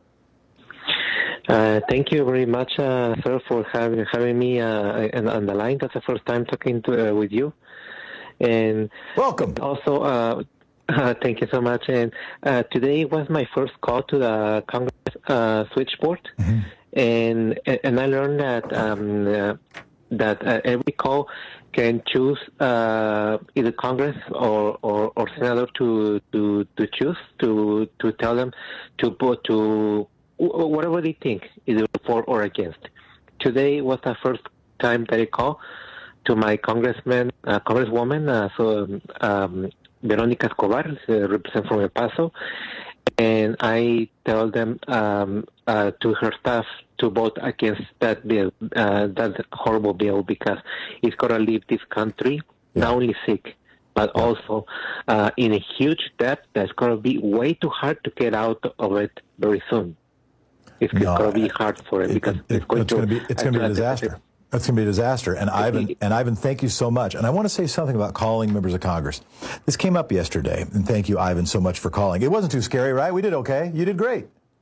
Uh, thank you very much, uh, sir, for having having me uh, on the line. That's the first time talking to, uh, with you. And welcome. Also, uh, uh, thank you so much. And uh, today was my first call to the Congress uh, switchboard, mm-hmm. and and I learned that um, uh, that uh, every call can choose uh, either Congress or, or, or senator to, to to choose to to tell them to put to whatever they think, either for or against. Today was the first time that I called to my congressman, uh, congresswoman, uh, so um, Veronica Escobar, uh, represent from El Paso, and I tell them um, uh, to her staff to vote against that bill, uh, that horrible bill, because it's going to leave this country yeah. not only sick, but also uh, in a huge debt that's going to be way too hard to get out of it very soon. It's, no, it's going to be hard for it, it because it, it's going it's to, going to be it's going to be a disaster. That's going to be a disaster. And Ivan, and Ivan, thank you so much. And I want to say something about calling members of Congress. This came up yesterday, and thank you, Ivan, so much for calling. It wasn't too scary, right? We did okay. You did great.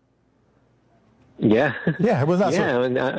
Yeah. Yeah, it was not yeah, so. And, uh,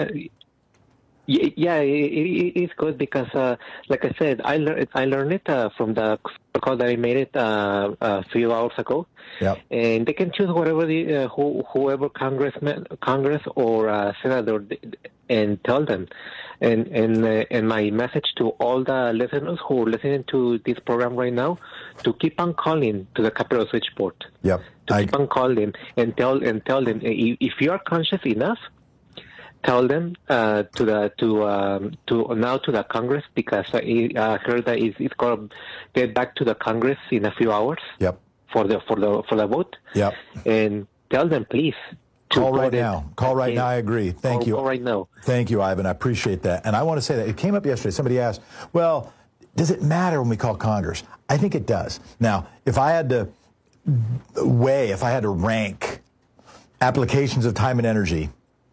yeah, it, it, it's good because, uh, like I said, I learned I learned it uh, from the call that I made it uh, a few hours ago. Yep. And they can choose whatever the uh, who, whoever congressman, Congress or uh, senator, and tell them. And and uh, and my message to all the listeners who are listening to this program right now, to keep on calling to the Capitol Switchboard. Yep. To I... keep on calling and tell and tell them if you are conscious enough. Tell them uh, to the to um, to now to the Congress, because I uh, heard that it's, it's going to get back to the Congress in a few hours. Yep. For the for the for the vote. Yep. And tell them, please. Call right now. Call right now. I agree. Thank call, you. Call right now. Thank you, Ivan. I appreciate that. And I want to say that it came up yesterday. Somebody asked, "Well, does it matter when we call Congress?" I think it does. Now, if I had to weigh, if I had to rank applications of time and energy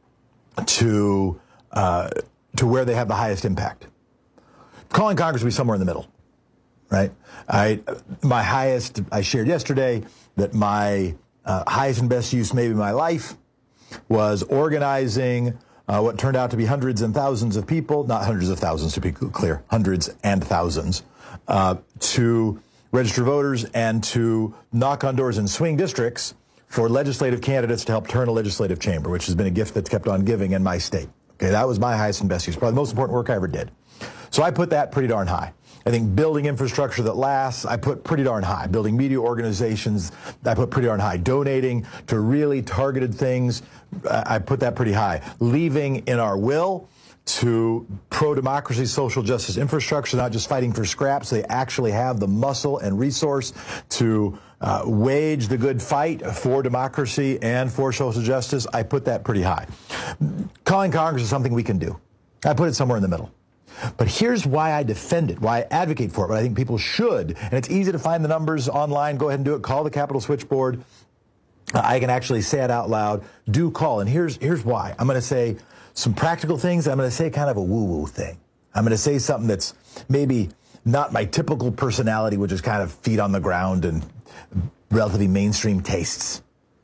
to uh, to where they have the highest impact, calling Congress would be somewhere in the middle, right? I my highest I shared yesterday that my uh, highest and best use maybe in my life was organizing uh, what turned out to be hundreds and thousands of people, not hundreds of thousands to be clear, hundreds and thousands, uh, to register voters and to knock on doors in swing districts for legislative candidates to help turn a legislative chamber, which has been a gift that's kept on giving in my state. Okay, that was my highest and best use, probably the most important work I ever did. So I put that pretty darn high. I think building infrastructure that lasts, I put pretty darn high. Building media organizations, I put pretty darn high. Donating to really targeted things, I put that pretty high. Leaving in our will to pro-democracy, social justice infrastructure, not just fighting for scraps. They actually have the muscle and resource to uh, wage the good fight for democracy and for social justice. I put that pretty high. Calling Congress is something we can do. I put it somewhere in the middle. But here's why I defend it, why I advocate for it, but I think people should. And it's easy to find the numbers online. Go ahead and do it. Call the Capitol Switchboard. Uh, I can actually say it out loud. Do call. And here's here's why. I'm going to say some practical things. I'm going to say kind of a woo-woo thing. I'm going to say something that's maybe not my typical personality, which is kind of feet on the ground and relatively mainstream tastes.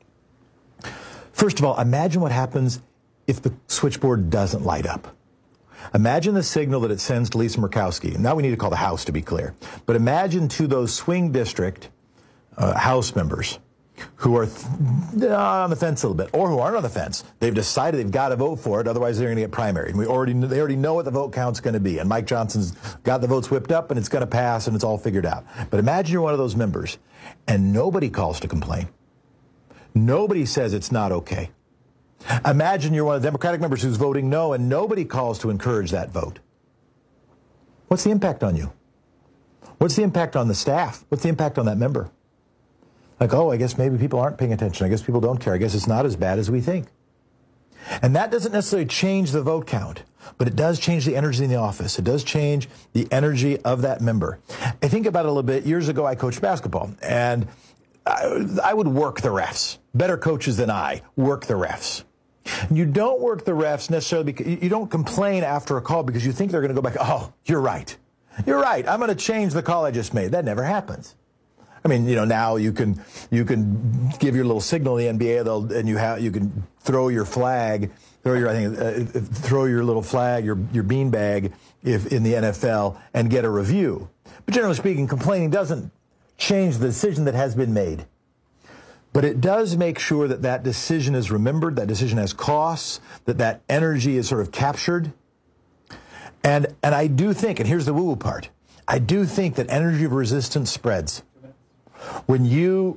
First of all, imagine what happens if the switchboard doesn't light up. Imagine the signal that it sends to Lisa Murkowski. Now we need to call the House, to be clear. But imagine to those swing district uh, House members who are th- on the fence a little bit, or who aren't on the fence. They've decided they've got to vote for it, otherwise they're going to get primaried. And we already they already know what the vote count's going to be. And Mike Johnson's got the votes whipped up, and it's going to pass, and it's all figured out. But imagine you're one of those members, and nobody calls to complain. Nobody says it's not okay. Imagine you're one of the Democratic members who's voting no, and nobody calls to encourage that vote. What's the impact on you? What's the impact on the staff? What's the impact on that member? Like, oh, I guess maybe people aren't paying attention. I guess people don't care. I guess it's not as bad as we think. And that doesn't necessarily change the vote count, but it does change the energy in the office. It does change the energy of that member. I think about it a little bit. Years ago, I coached basketball, and I, I would work the refs. Better coaches than I work the refs. You don't work the refs necessarily because you don't complain after a call because you think they're going to go back, oh, you're right. You're right. I'm going to change the call I just made. That never happens. I mean, you know, now you can you can give your little signal in the N B A, they'll, and you have you can throw your flag, throw your I think uh, throw your little flag, your your beanbag, if in the N F L, and get a review. But generally speaking, complaining doesn't change the decision that has been made. But it does make sure that that decision is remembered, that decision has costs, that that energy is sort of captured. And and I do think, and here's the woo-woo part, I do think that energy of resistance spreads. When you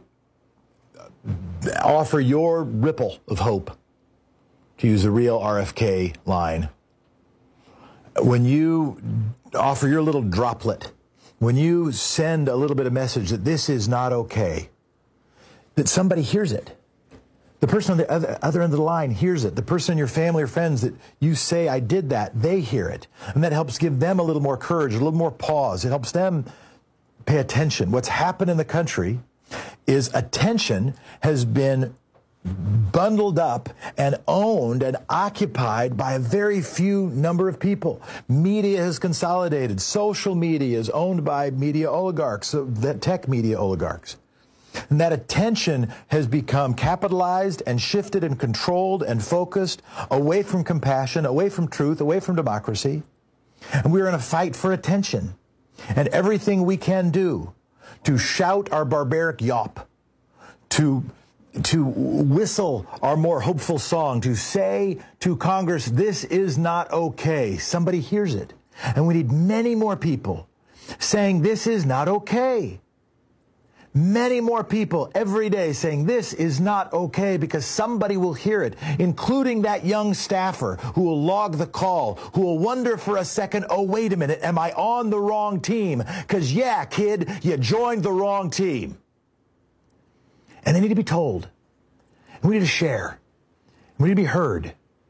offer your ripple of hope, to use a real R F K line, when you offer your little droplet, when you send a little bit of message that this is not okay, that somebody hears it. The person on the other, other end of the line hears it. The person in your family or friends that you say, I did that, they hear it. And that helps give them a little more courage, a little more pause. It helps them pay attention. What's happened in the country is attention has been bundled up and owned and occupied by a very few number of people. Media has consolidated. Social media is owned by media oligarchs, so the tech media oligarchs. And that attention has become capitalized and shifted and controlled and focused away from compassion, away from truth, away from democracy. And we're in a fight for attention. And everything we can do to shout our barbaric yawp, to to whistle our more hopeful song, to say to Congress, this is not okay. Somebody hears it. And we need many more people saying this is not okay. Many more people every day saying this is not okay, because somebody will hear it, including that young staffer who will log the call, who will wonder for a second, oh, wait a minute, am I on the wrong team? Because, yeah, kid, you joined the wrong team. And they need to be told. And we need to share. We need to be heard.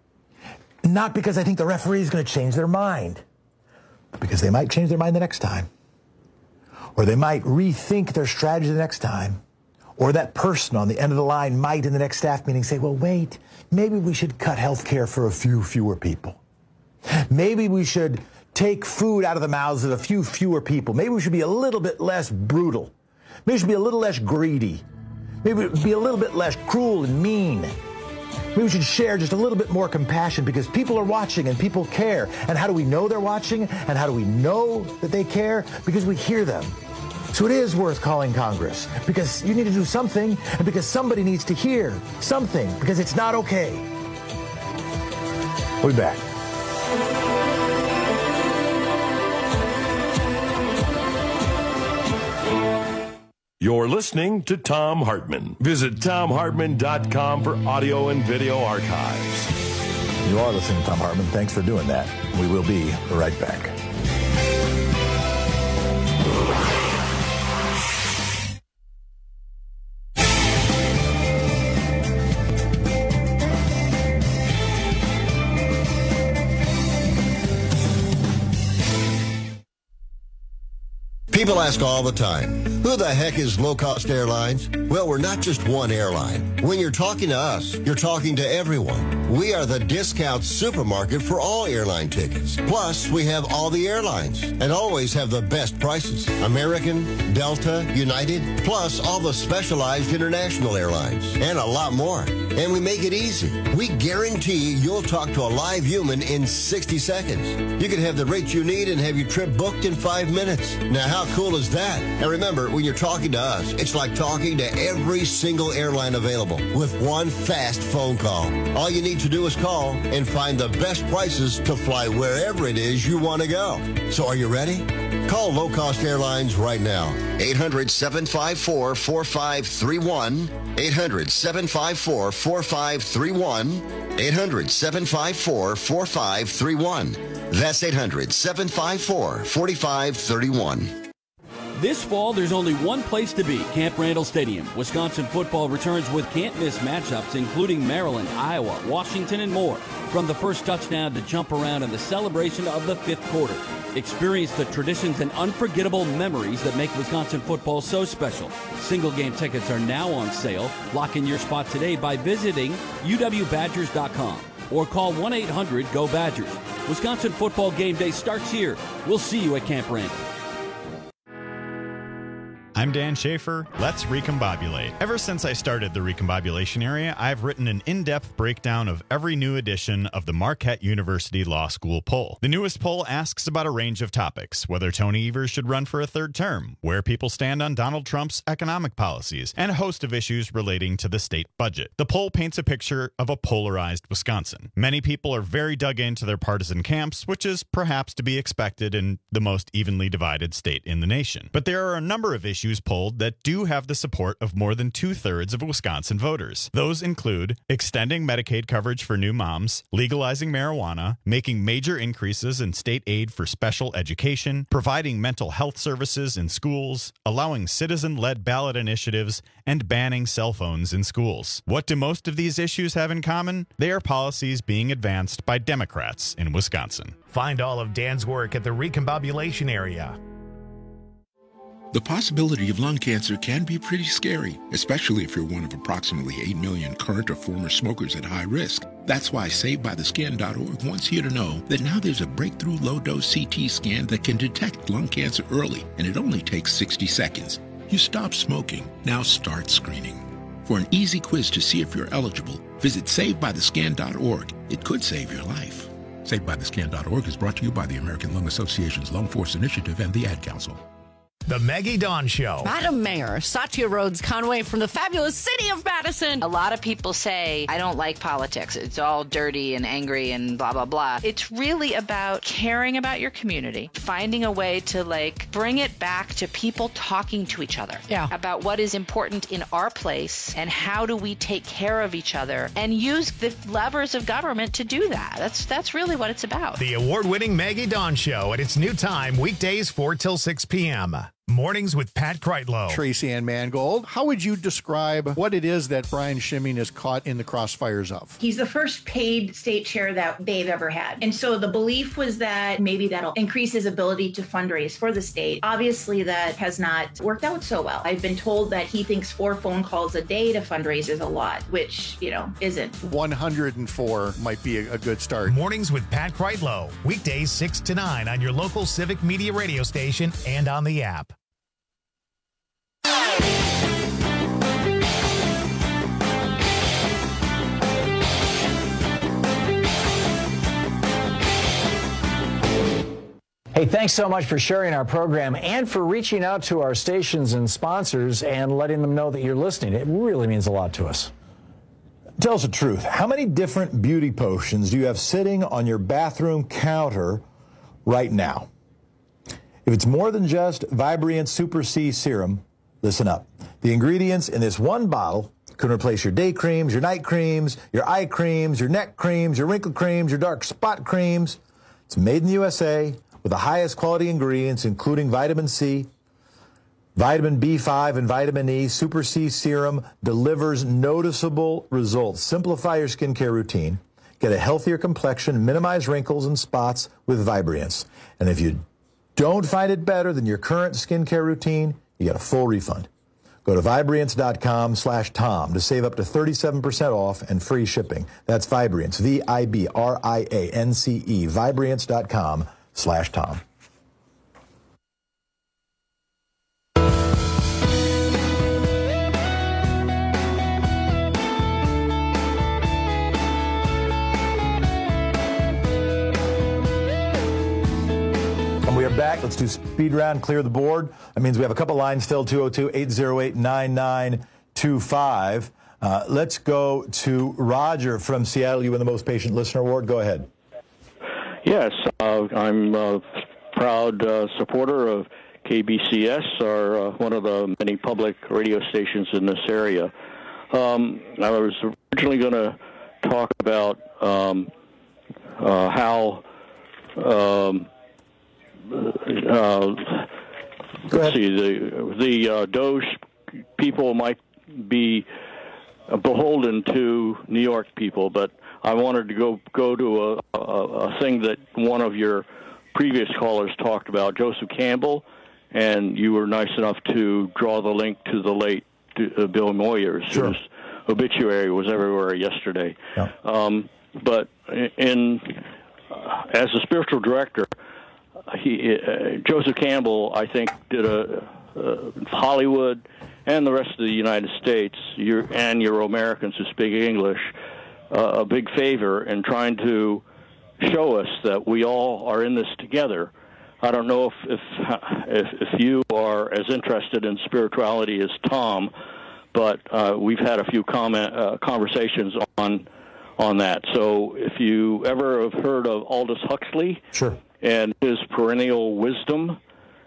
Not because I think the referee is going to change their mind, but because they might change their mind the next time. Or they might rethink their strategy the next time. Or that person on the end of the line might in the next staff meeting say, well, wait, maybe we should cut health care for a few fewer people. Maybe we should take food out of the mouths of a few fewer people. Maybe we should be a little bit less brutal. Maybe we should be a little less greedy. Maybe be a little bit less cruel and mean. Maybe we should share just a little bit more compassion, because people are watching and people care. And how do we know they're watching? And how do we know that they care? Because we hear them. So it is worth calling Congress, because you need to do something, and because somebody needs to hear something, because it's not okay. We'll be back. You're listening to Thom Hartmann. Visit Thom Hartmann dot com for audio and video archives. You are listening to Thom Hartmann. Thanks for doing that. We will be right back. People ask all the time, who the heck is Low Cost Airlines? Well, we're not just one airline. When you're talking to us, you're talking to everyone. We are the discount supermarket for all airline tickets. Plus, we have all the airlines and always have the best prices. American, Delta, United, plus all the specialized international airlines and a lot more. And we make it easy. We guarantee you'll talk to a live human in sixty seconds. You can have the rate you need and have your trip booked in five minutes. Now, how cool is that? And remember, when you're talking to us, it's like talking to every single airline available with one fast phone call. All you need to do is call and find the best prices to fly wherever it is you want to go. So are you ready? Call Low Cost Airlines right now. eight hundred, seven five four, four five three one. eight hundred, seven five four, four five three one. eight hundred, seven five four, four five three one. That's eight hundred, seven five four, four five three one. This fall, there's only one place to be, Camp Randall Stadium. Wisconsin football returns with can't-miss matchups, including Maryland, Iowa, Washington, and more. From the first touchdown to jump around in the celebration of the fifth quarter. Experience the traditions and unforgettable memories that make Wisconsin football so special. Single-game tickets are now on sale. Lock in your spot today by visiting U W Badgers dot com or call one eight hundred go Badgers. Wisconsin football game day starts here. We'll see you at Camp Randall. I'm Dan Schaefer. Let's recombobulate. Ever since I started the recombobulation area, I've written an in-depth breakdown of every new edition of the Marquette University Law School poll. The newest poll asks about a range of topics: whether Tony Evers should run for a third term, where people stand on Donald Trump's economic policies, and a host of issues relating to the state budget. The poll paints a picture of a polarized Wisconsin. Many people are very dug into their partisan camps, which is perhaps to be expected in the most evenly divided state in the nation. But there are a number of issues issues polled that do have the support of more than two-thirds of Wisconsin voters. Those include extending Medicaid coverage for new moms, legalizing marijuana, making major increases in state aid for special education, providing mental health services in schools, allowing citizen-led ballot initiatives, and banning cell phones in schools. What do most of these issues have in common? They are policies being advanced by Democrats in Wisconsin. Find all of Dan's work at the Recombobulation Area. The possibility of lung cancer can be pretty scary, especially if you're one of approximately eight million current or former smokers at high risk. That's why Saved By The Skin dot org wants you to know that now there's a breakthrough low-dose C T scan that can detect lung cancer early, and it only takes sixty seconds. You stop smoking, now start screening. For an easy quiz to see if you're eligible, visit Saved By The Skin dot org. It could save your life. Saved By The Skin dot org is brought to you by the American Lung Association's Lung Force Initiative and the Ad Council. The Maggie Dawn Show. Madam Mayor, Satya Rhodes Conway from the fabulous city of Madison. A lot of people say, I don't like politics. It's all dirty and angry and blah, blah, blah. It's really about caring about your community, finding a way to, like, bring it back to people talking to each other yeah. about what is important in our place and how do we take care of each other and use the levers of government to do that. That's, that's really what it's about. The award-winning Maggie Dawn Show at its new time, weekdays four till six p.m. Mornings with Pat Kreitlow. Tracy Ann Mangold, how would you describe what it is that Brian Schimming is caught in the crossfires of? He's the first paid state chair that they've ever had. And so the belief was that maybe that'll increase his ability to fundraise for the state. Obviously, that has not worked out so well. I've been told that he thinks four phone calls a day to fundraise is a lot, which, you know, isn't. one hundred four might be a, a good start. Mornings with Pat Kreitlow. Weekdays six to nine on your local Civic Media radio station and on the app. Hey, thanks so much for sharing our program and for reaching out to our stations and sponsors and letting them know that you're listening. It really means a lot to us. Tell us the truth. How many different beauty potions do you have sitting on your bathroom counter right now? If it's more than just Vibrient Super C Serum, listen up. The ingredients in this one bottle can replace your day creams, your night creams, your eye creams, your neck creams, your wrinkle creams, your dark spot creams. It's made in the U S A with the highest quality ingredients, including vitamin C, vitamin B five, and vitamin E. Super C Serum delivers noticeable results. Simplify your skincare routine. Get a healthier complexion, minimize wrinkles and spots with Vibriance. And if you don't find it better than your current skincare routine, you get a full refund. Go to Vibriance.com slash Tom to save up to thirty-seven percent off and free shipping. That's Vibriance, V I B R I A N C E, Vibriance.com slash Tom. We are back. Let's do speed round, clear the board. That means we have a couple lines filled, two oh two, eight oh eight, nine nine two five. Uh, let's go to Roger from Seattle. You win the Most Patient Listener Award. Go ahead. Yes, uh, I'm a proud uh, supporter of K B C S, our, uh, one of the many public radio stations in this area. Um, I was originally going to talk about um, uh, how... Um, Uh, let's see, the the uh, Doge people might be beholden to New York people, but I wanted to go go to a, a, a thing that one of your previous callers talked about, Joseph Campbell, and you were nice enough to draw the link to the late uh, Bill Moyers, sure. whose obituary was everywhere yesterday. Yeah. Um, but in uh, as a spiritual director, He, uh, Joseph Campbell, I think, did a uh, Hollywood and the rest of the United States, your, and your Americans who speak English, uh, a big favor in trying to show us that we all are in this together. I don't know if if if, if you are as interested in spirituality as Tom, but uh, we've had a few comment uh, conversations on on that. So if you ever have heard of Aldous Huxley, sure. and his perennial wisdom,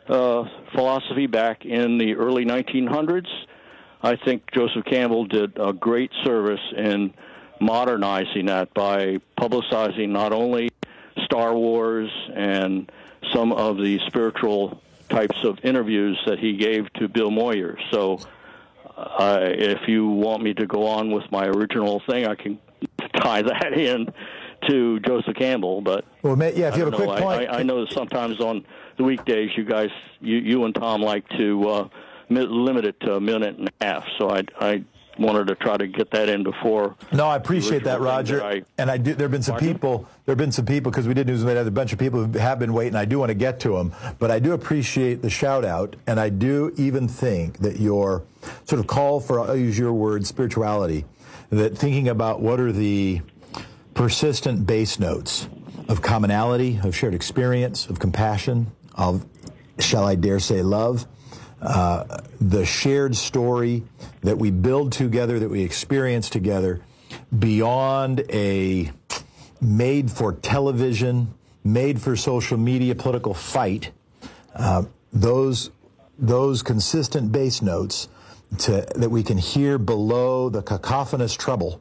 uh, philosophy back in the early nineteen hundreds. I think Joseph Campbell did a great service in modernizing that by publicizing not only Star Wars and some of the spiritual types of interviews that he gave to Bill Moyer. So uh, if you want me to go on with my original thing, I can tie that in to Joseph Campbell. But well, yeah, if you have a quick know, point. I, I know that sometimes on the weekdays you guys, you, you and Tom like to uh, limit it to a minute and a half. So I, I wanted to try to get that in before. No, I appreciate that, Roger. That I, and I do. There have been some Pardon? people. There have been some people because we did news. We had a bunch of people who have been waiting. I do want to get to them, but I do appreciate the shout out, and I do even think that your sort of call for, I'll use your word, spirituality, that thinking about what are the persistent base notes of commonality, of shared experience, of compassion, of, shall I dare say, love. Uh, the shared story that we build together, that we experience together, beyond a made-for-television, made-for-social media political fight, uh, those those consistent bass notes to, that we can hear below the cacophonous treble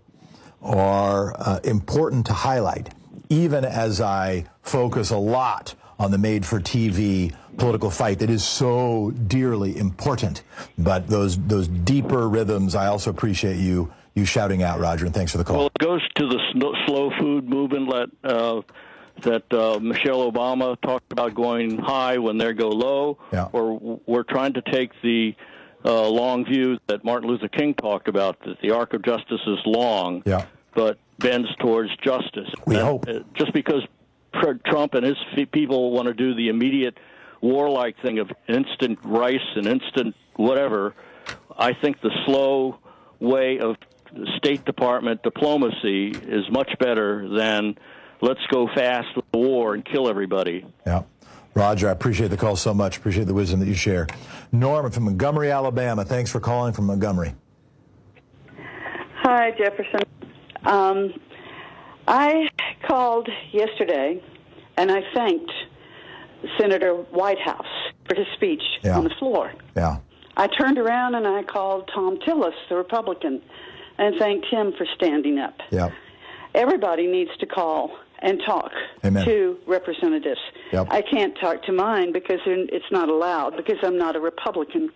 are uh, important to highlight, even as I focus a lot on the made-for-T V political fight that is so dearly important. But those those deeper rhythms, I also appreciate you you shouting out, Roger, and thanks for the call. Well, it goes to the sn- slow food movement that, uh, that uh, Michelle Obama talked about going high when they go low. Yeah. Or we're trying to take the uh, long view that Martin Luther King talked about, that the arc of justice is long, yeah. but bends towards justice. We and, hope. Uh, just because Trump and his people want to do the immediate warlike thing of instant rice and instant whatever, I think the slow way of State Department diplomacy is much better than let's go fast with the war and kill everybody. Yeah. Roger, I appreciate the call so much. Appreciate the wisdom that you share. Norm from Montgomery, Alabama. Thanks for calling from Montgomery. Hi, Jefferson. Um, I called yesterday, and I thanked Senator Whitehouse for his speech yeah. on the floor. Yeah. I turned around and I called Tom Tillis, the Republican, and thanked him for standing up. Yeah. Everybody needs to call and talk Amen. to representatives. Yep. I can't talk to mine because it's not allowed, because I'm not a Republican.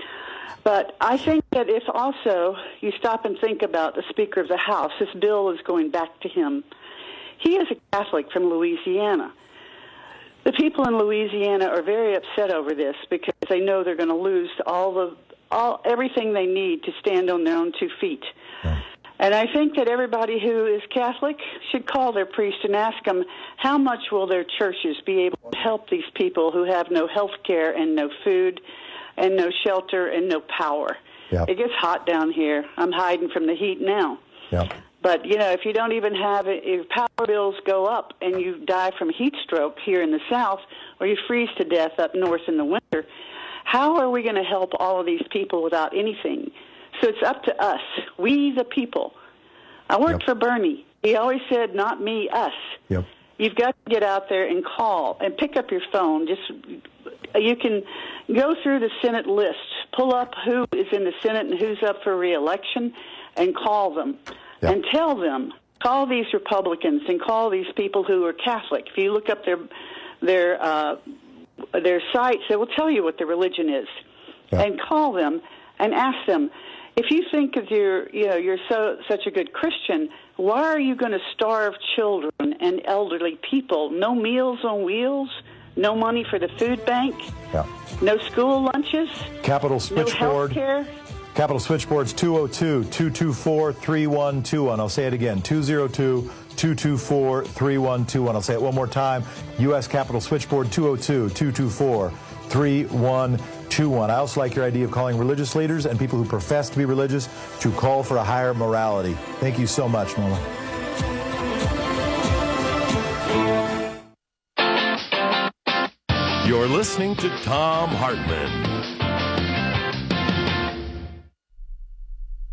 But I think that if also you stop and think about the Speaker of the House, this bill is going back to him. He is a Catholic from Louisiana. The people in Louisiana are very upset over this because they know they're going to lose all the all everything they need to stand on their own two feet. Yeah. And I think that everybody who is Catholic should call their priest and ask them how much will their churches be able to help these people who have no health care and no food and no shelter and no power. Yep. It gets hot down here. I'm hiding from the heat now. Yep. But, you know, if you don't even have it, if power bills go up and you die from heat stroke here in the South, or you freeze to death up north in the winter, how are we going to help all of these people without anything? So it's up to us, we the people. I worked Yep. for Bernie. He always said, not me, us. Yep. You've got to get out there and call and pick up your phone. Just you can go through the Senate list, pull up who is in the Senate and who's up for re-election, and call them. Yep. And tell them, call these Republicans and call these people who are Catholic. If you look up their their uh, their sites, they will tell you what their religion is. Yep. And call them and ask them, if you think that you're, you know, you're so such a good Christian, why are you going to starve children and elderly people? No Meals on Wheels, no money for the food bank, yeah. no school lunches, Capital no Switchboard. health care. Capital Switchboard's two oh two, two two four, three one two one. I'll say it again, two oh two, two two four, three one two one. I'll say it one more time. U S Capital Switchboard, two oh two, two two four, three one two one. I also like your idea of calling religious leaders and people who profess to be religious to call for a higher morality. Thank you so much, Norma. You're listening to Thom Hartmann.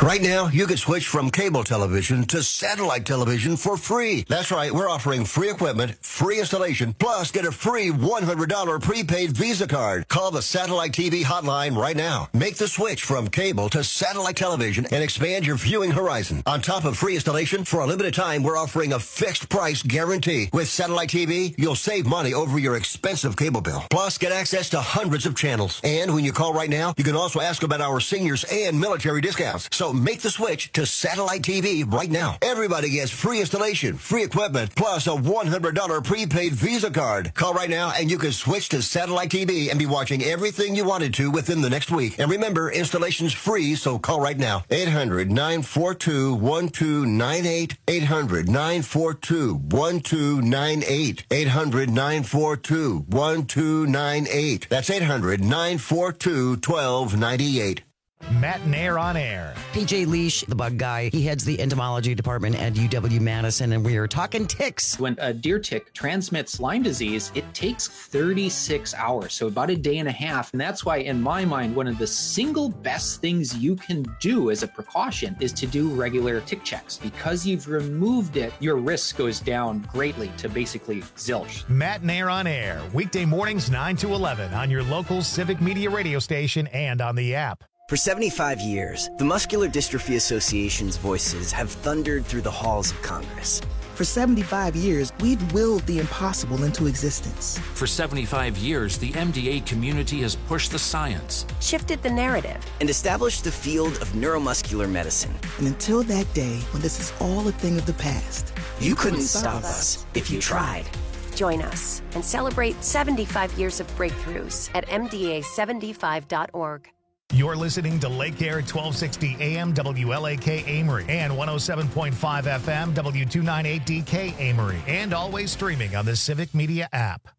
Right now, you can switch from cable television to satellite television for free. That's right, we're offering free equipment, free installation, plus get a free one hundred dollars prepaid Visa card. Call the Satellite T V hotline right now. Make the switch from cable to satellite television and expand your viewing horizon. On top of free installation, for a limited time, we're offering a fixed price guarantee. With Satellite T V, you'll save money over your expensive cable bill. Plus, get access to hundreds of channels. And when you call right now, you can also ask about our seniors and military discounts. So make the switch to Satellite T V right now. Everybody gets free installation, free equipment, plus a one hundred dollars prepaid Visa card. Call right now and you can switch to Satellite T V and be watching everything you wanted to within the next week. And remember, installation's free, so call right now. eight hundred, nine four two, one two nine eight. eight hundred, nine four two, one two nine eight. eight hundred, nine four two, one two nine eight. That's eight hundred, nine four two, one two nine eight. Matt and Air on Air. P J Leash, the bug guy, he heads the entomology department at U W Madison, and we are talking ticks. When a deer tick transmits Lyme disease, it takes thirty-six hours, so about a day and a half. And that's why, in my mind, one of the single best things you can do as a precaution is to do regular tick checks. Because you've removed it, your risk goes down greatly to basically zilch. Matt and Air on Air, weekday mornings nine to eleven on your local Civic Media radio station and on the app. For seventy-five years, the Muscular Dystrophy Association's voices have thundered through the halls of Congress. For seventy-five years, we've willed the impossible into existence. For seventy-five years, the M D A community has pushed the science, shifted the narrative, and established the field of neuromuscular medicine. And until that day, when this is all a thing of the past, you, you couldn't, couldn't stop us if you tried. Join us and celebrate seventy-five years of breakthroughs at M D A seventy-five dot org. You're listening to Lake Air twelve sixty A M W L A K Amory and one oh seven point five F M W two ninety-eight D K Amory, and always streaming on the Civic Media app.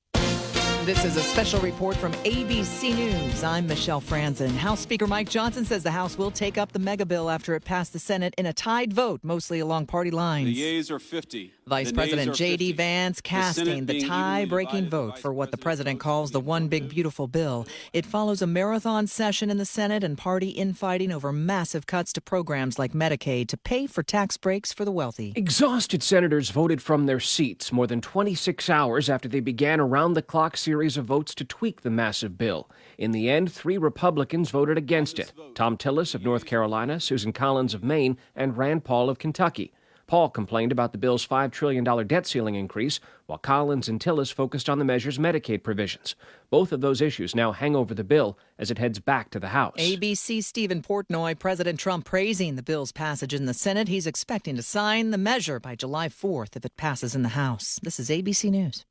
This is a special report from A B C News. I'm Michelle Franzen. House Speaker Mike Johnson says the House will take up the mega bill after it passed the Senate in a tied vote, mostly along party lines. The yeas are fifty. Vice President J D Vance casting the, the tie-breaking vote for what the president calls the One Big Beautiful Bill. It follows a marathon session in the Senate and party infighting over massive cuts to programs like Medicaid to pay for tax breaks for the wealthy. Exhausted senators voted from their seats more than twenty-six hours after they began around-the-clock series of votes to tweak the massive bill. In the end, three Republicans voted against it: Tom Tillis of North Carolina, Susan Collins of Maine, and Rand Paul of Kentucky. Paul complained about the bill's five trillion dollars debt ceiling increase, while Collins and Tillis focused on the measure's Medicaid provisions. Both of those issues now hang over the bill as it heads back to the House. A B C Stephen Portnoy, President Trump praising the bill's passage in the Senate. He's expecting to sign the measure by July fourth if it passes in the House. This is A B C News.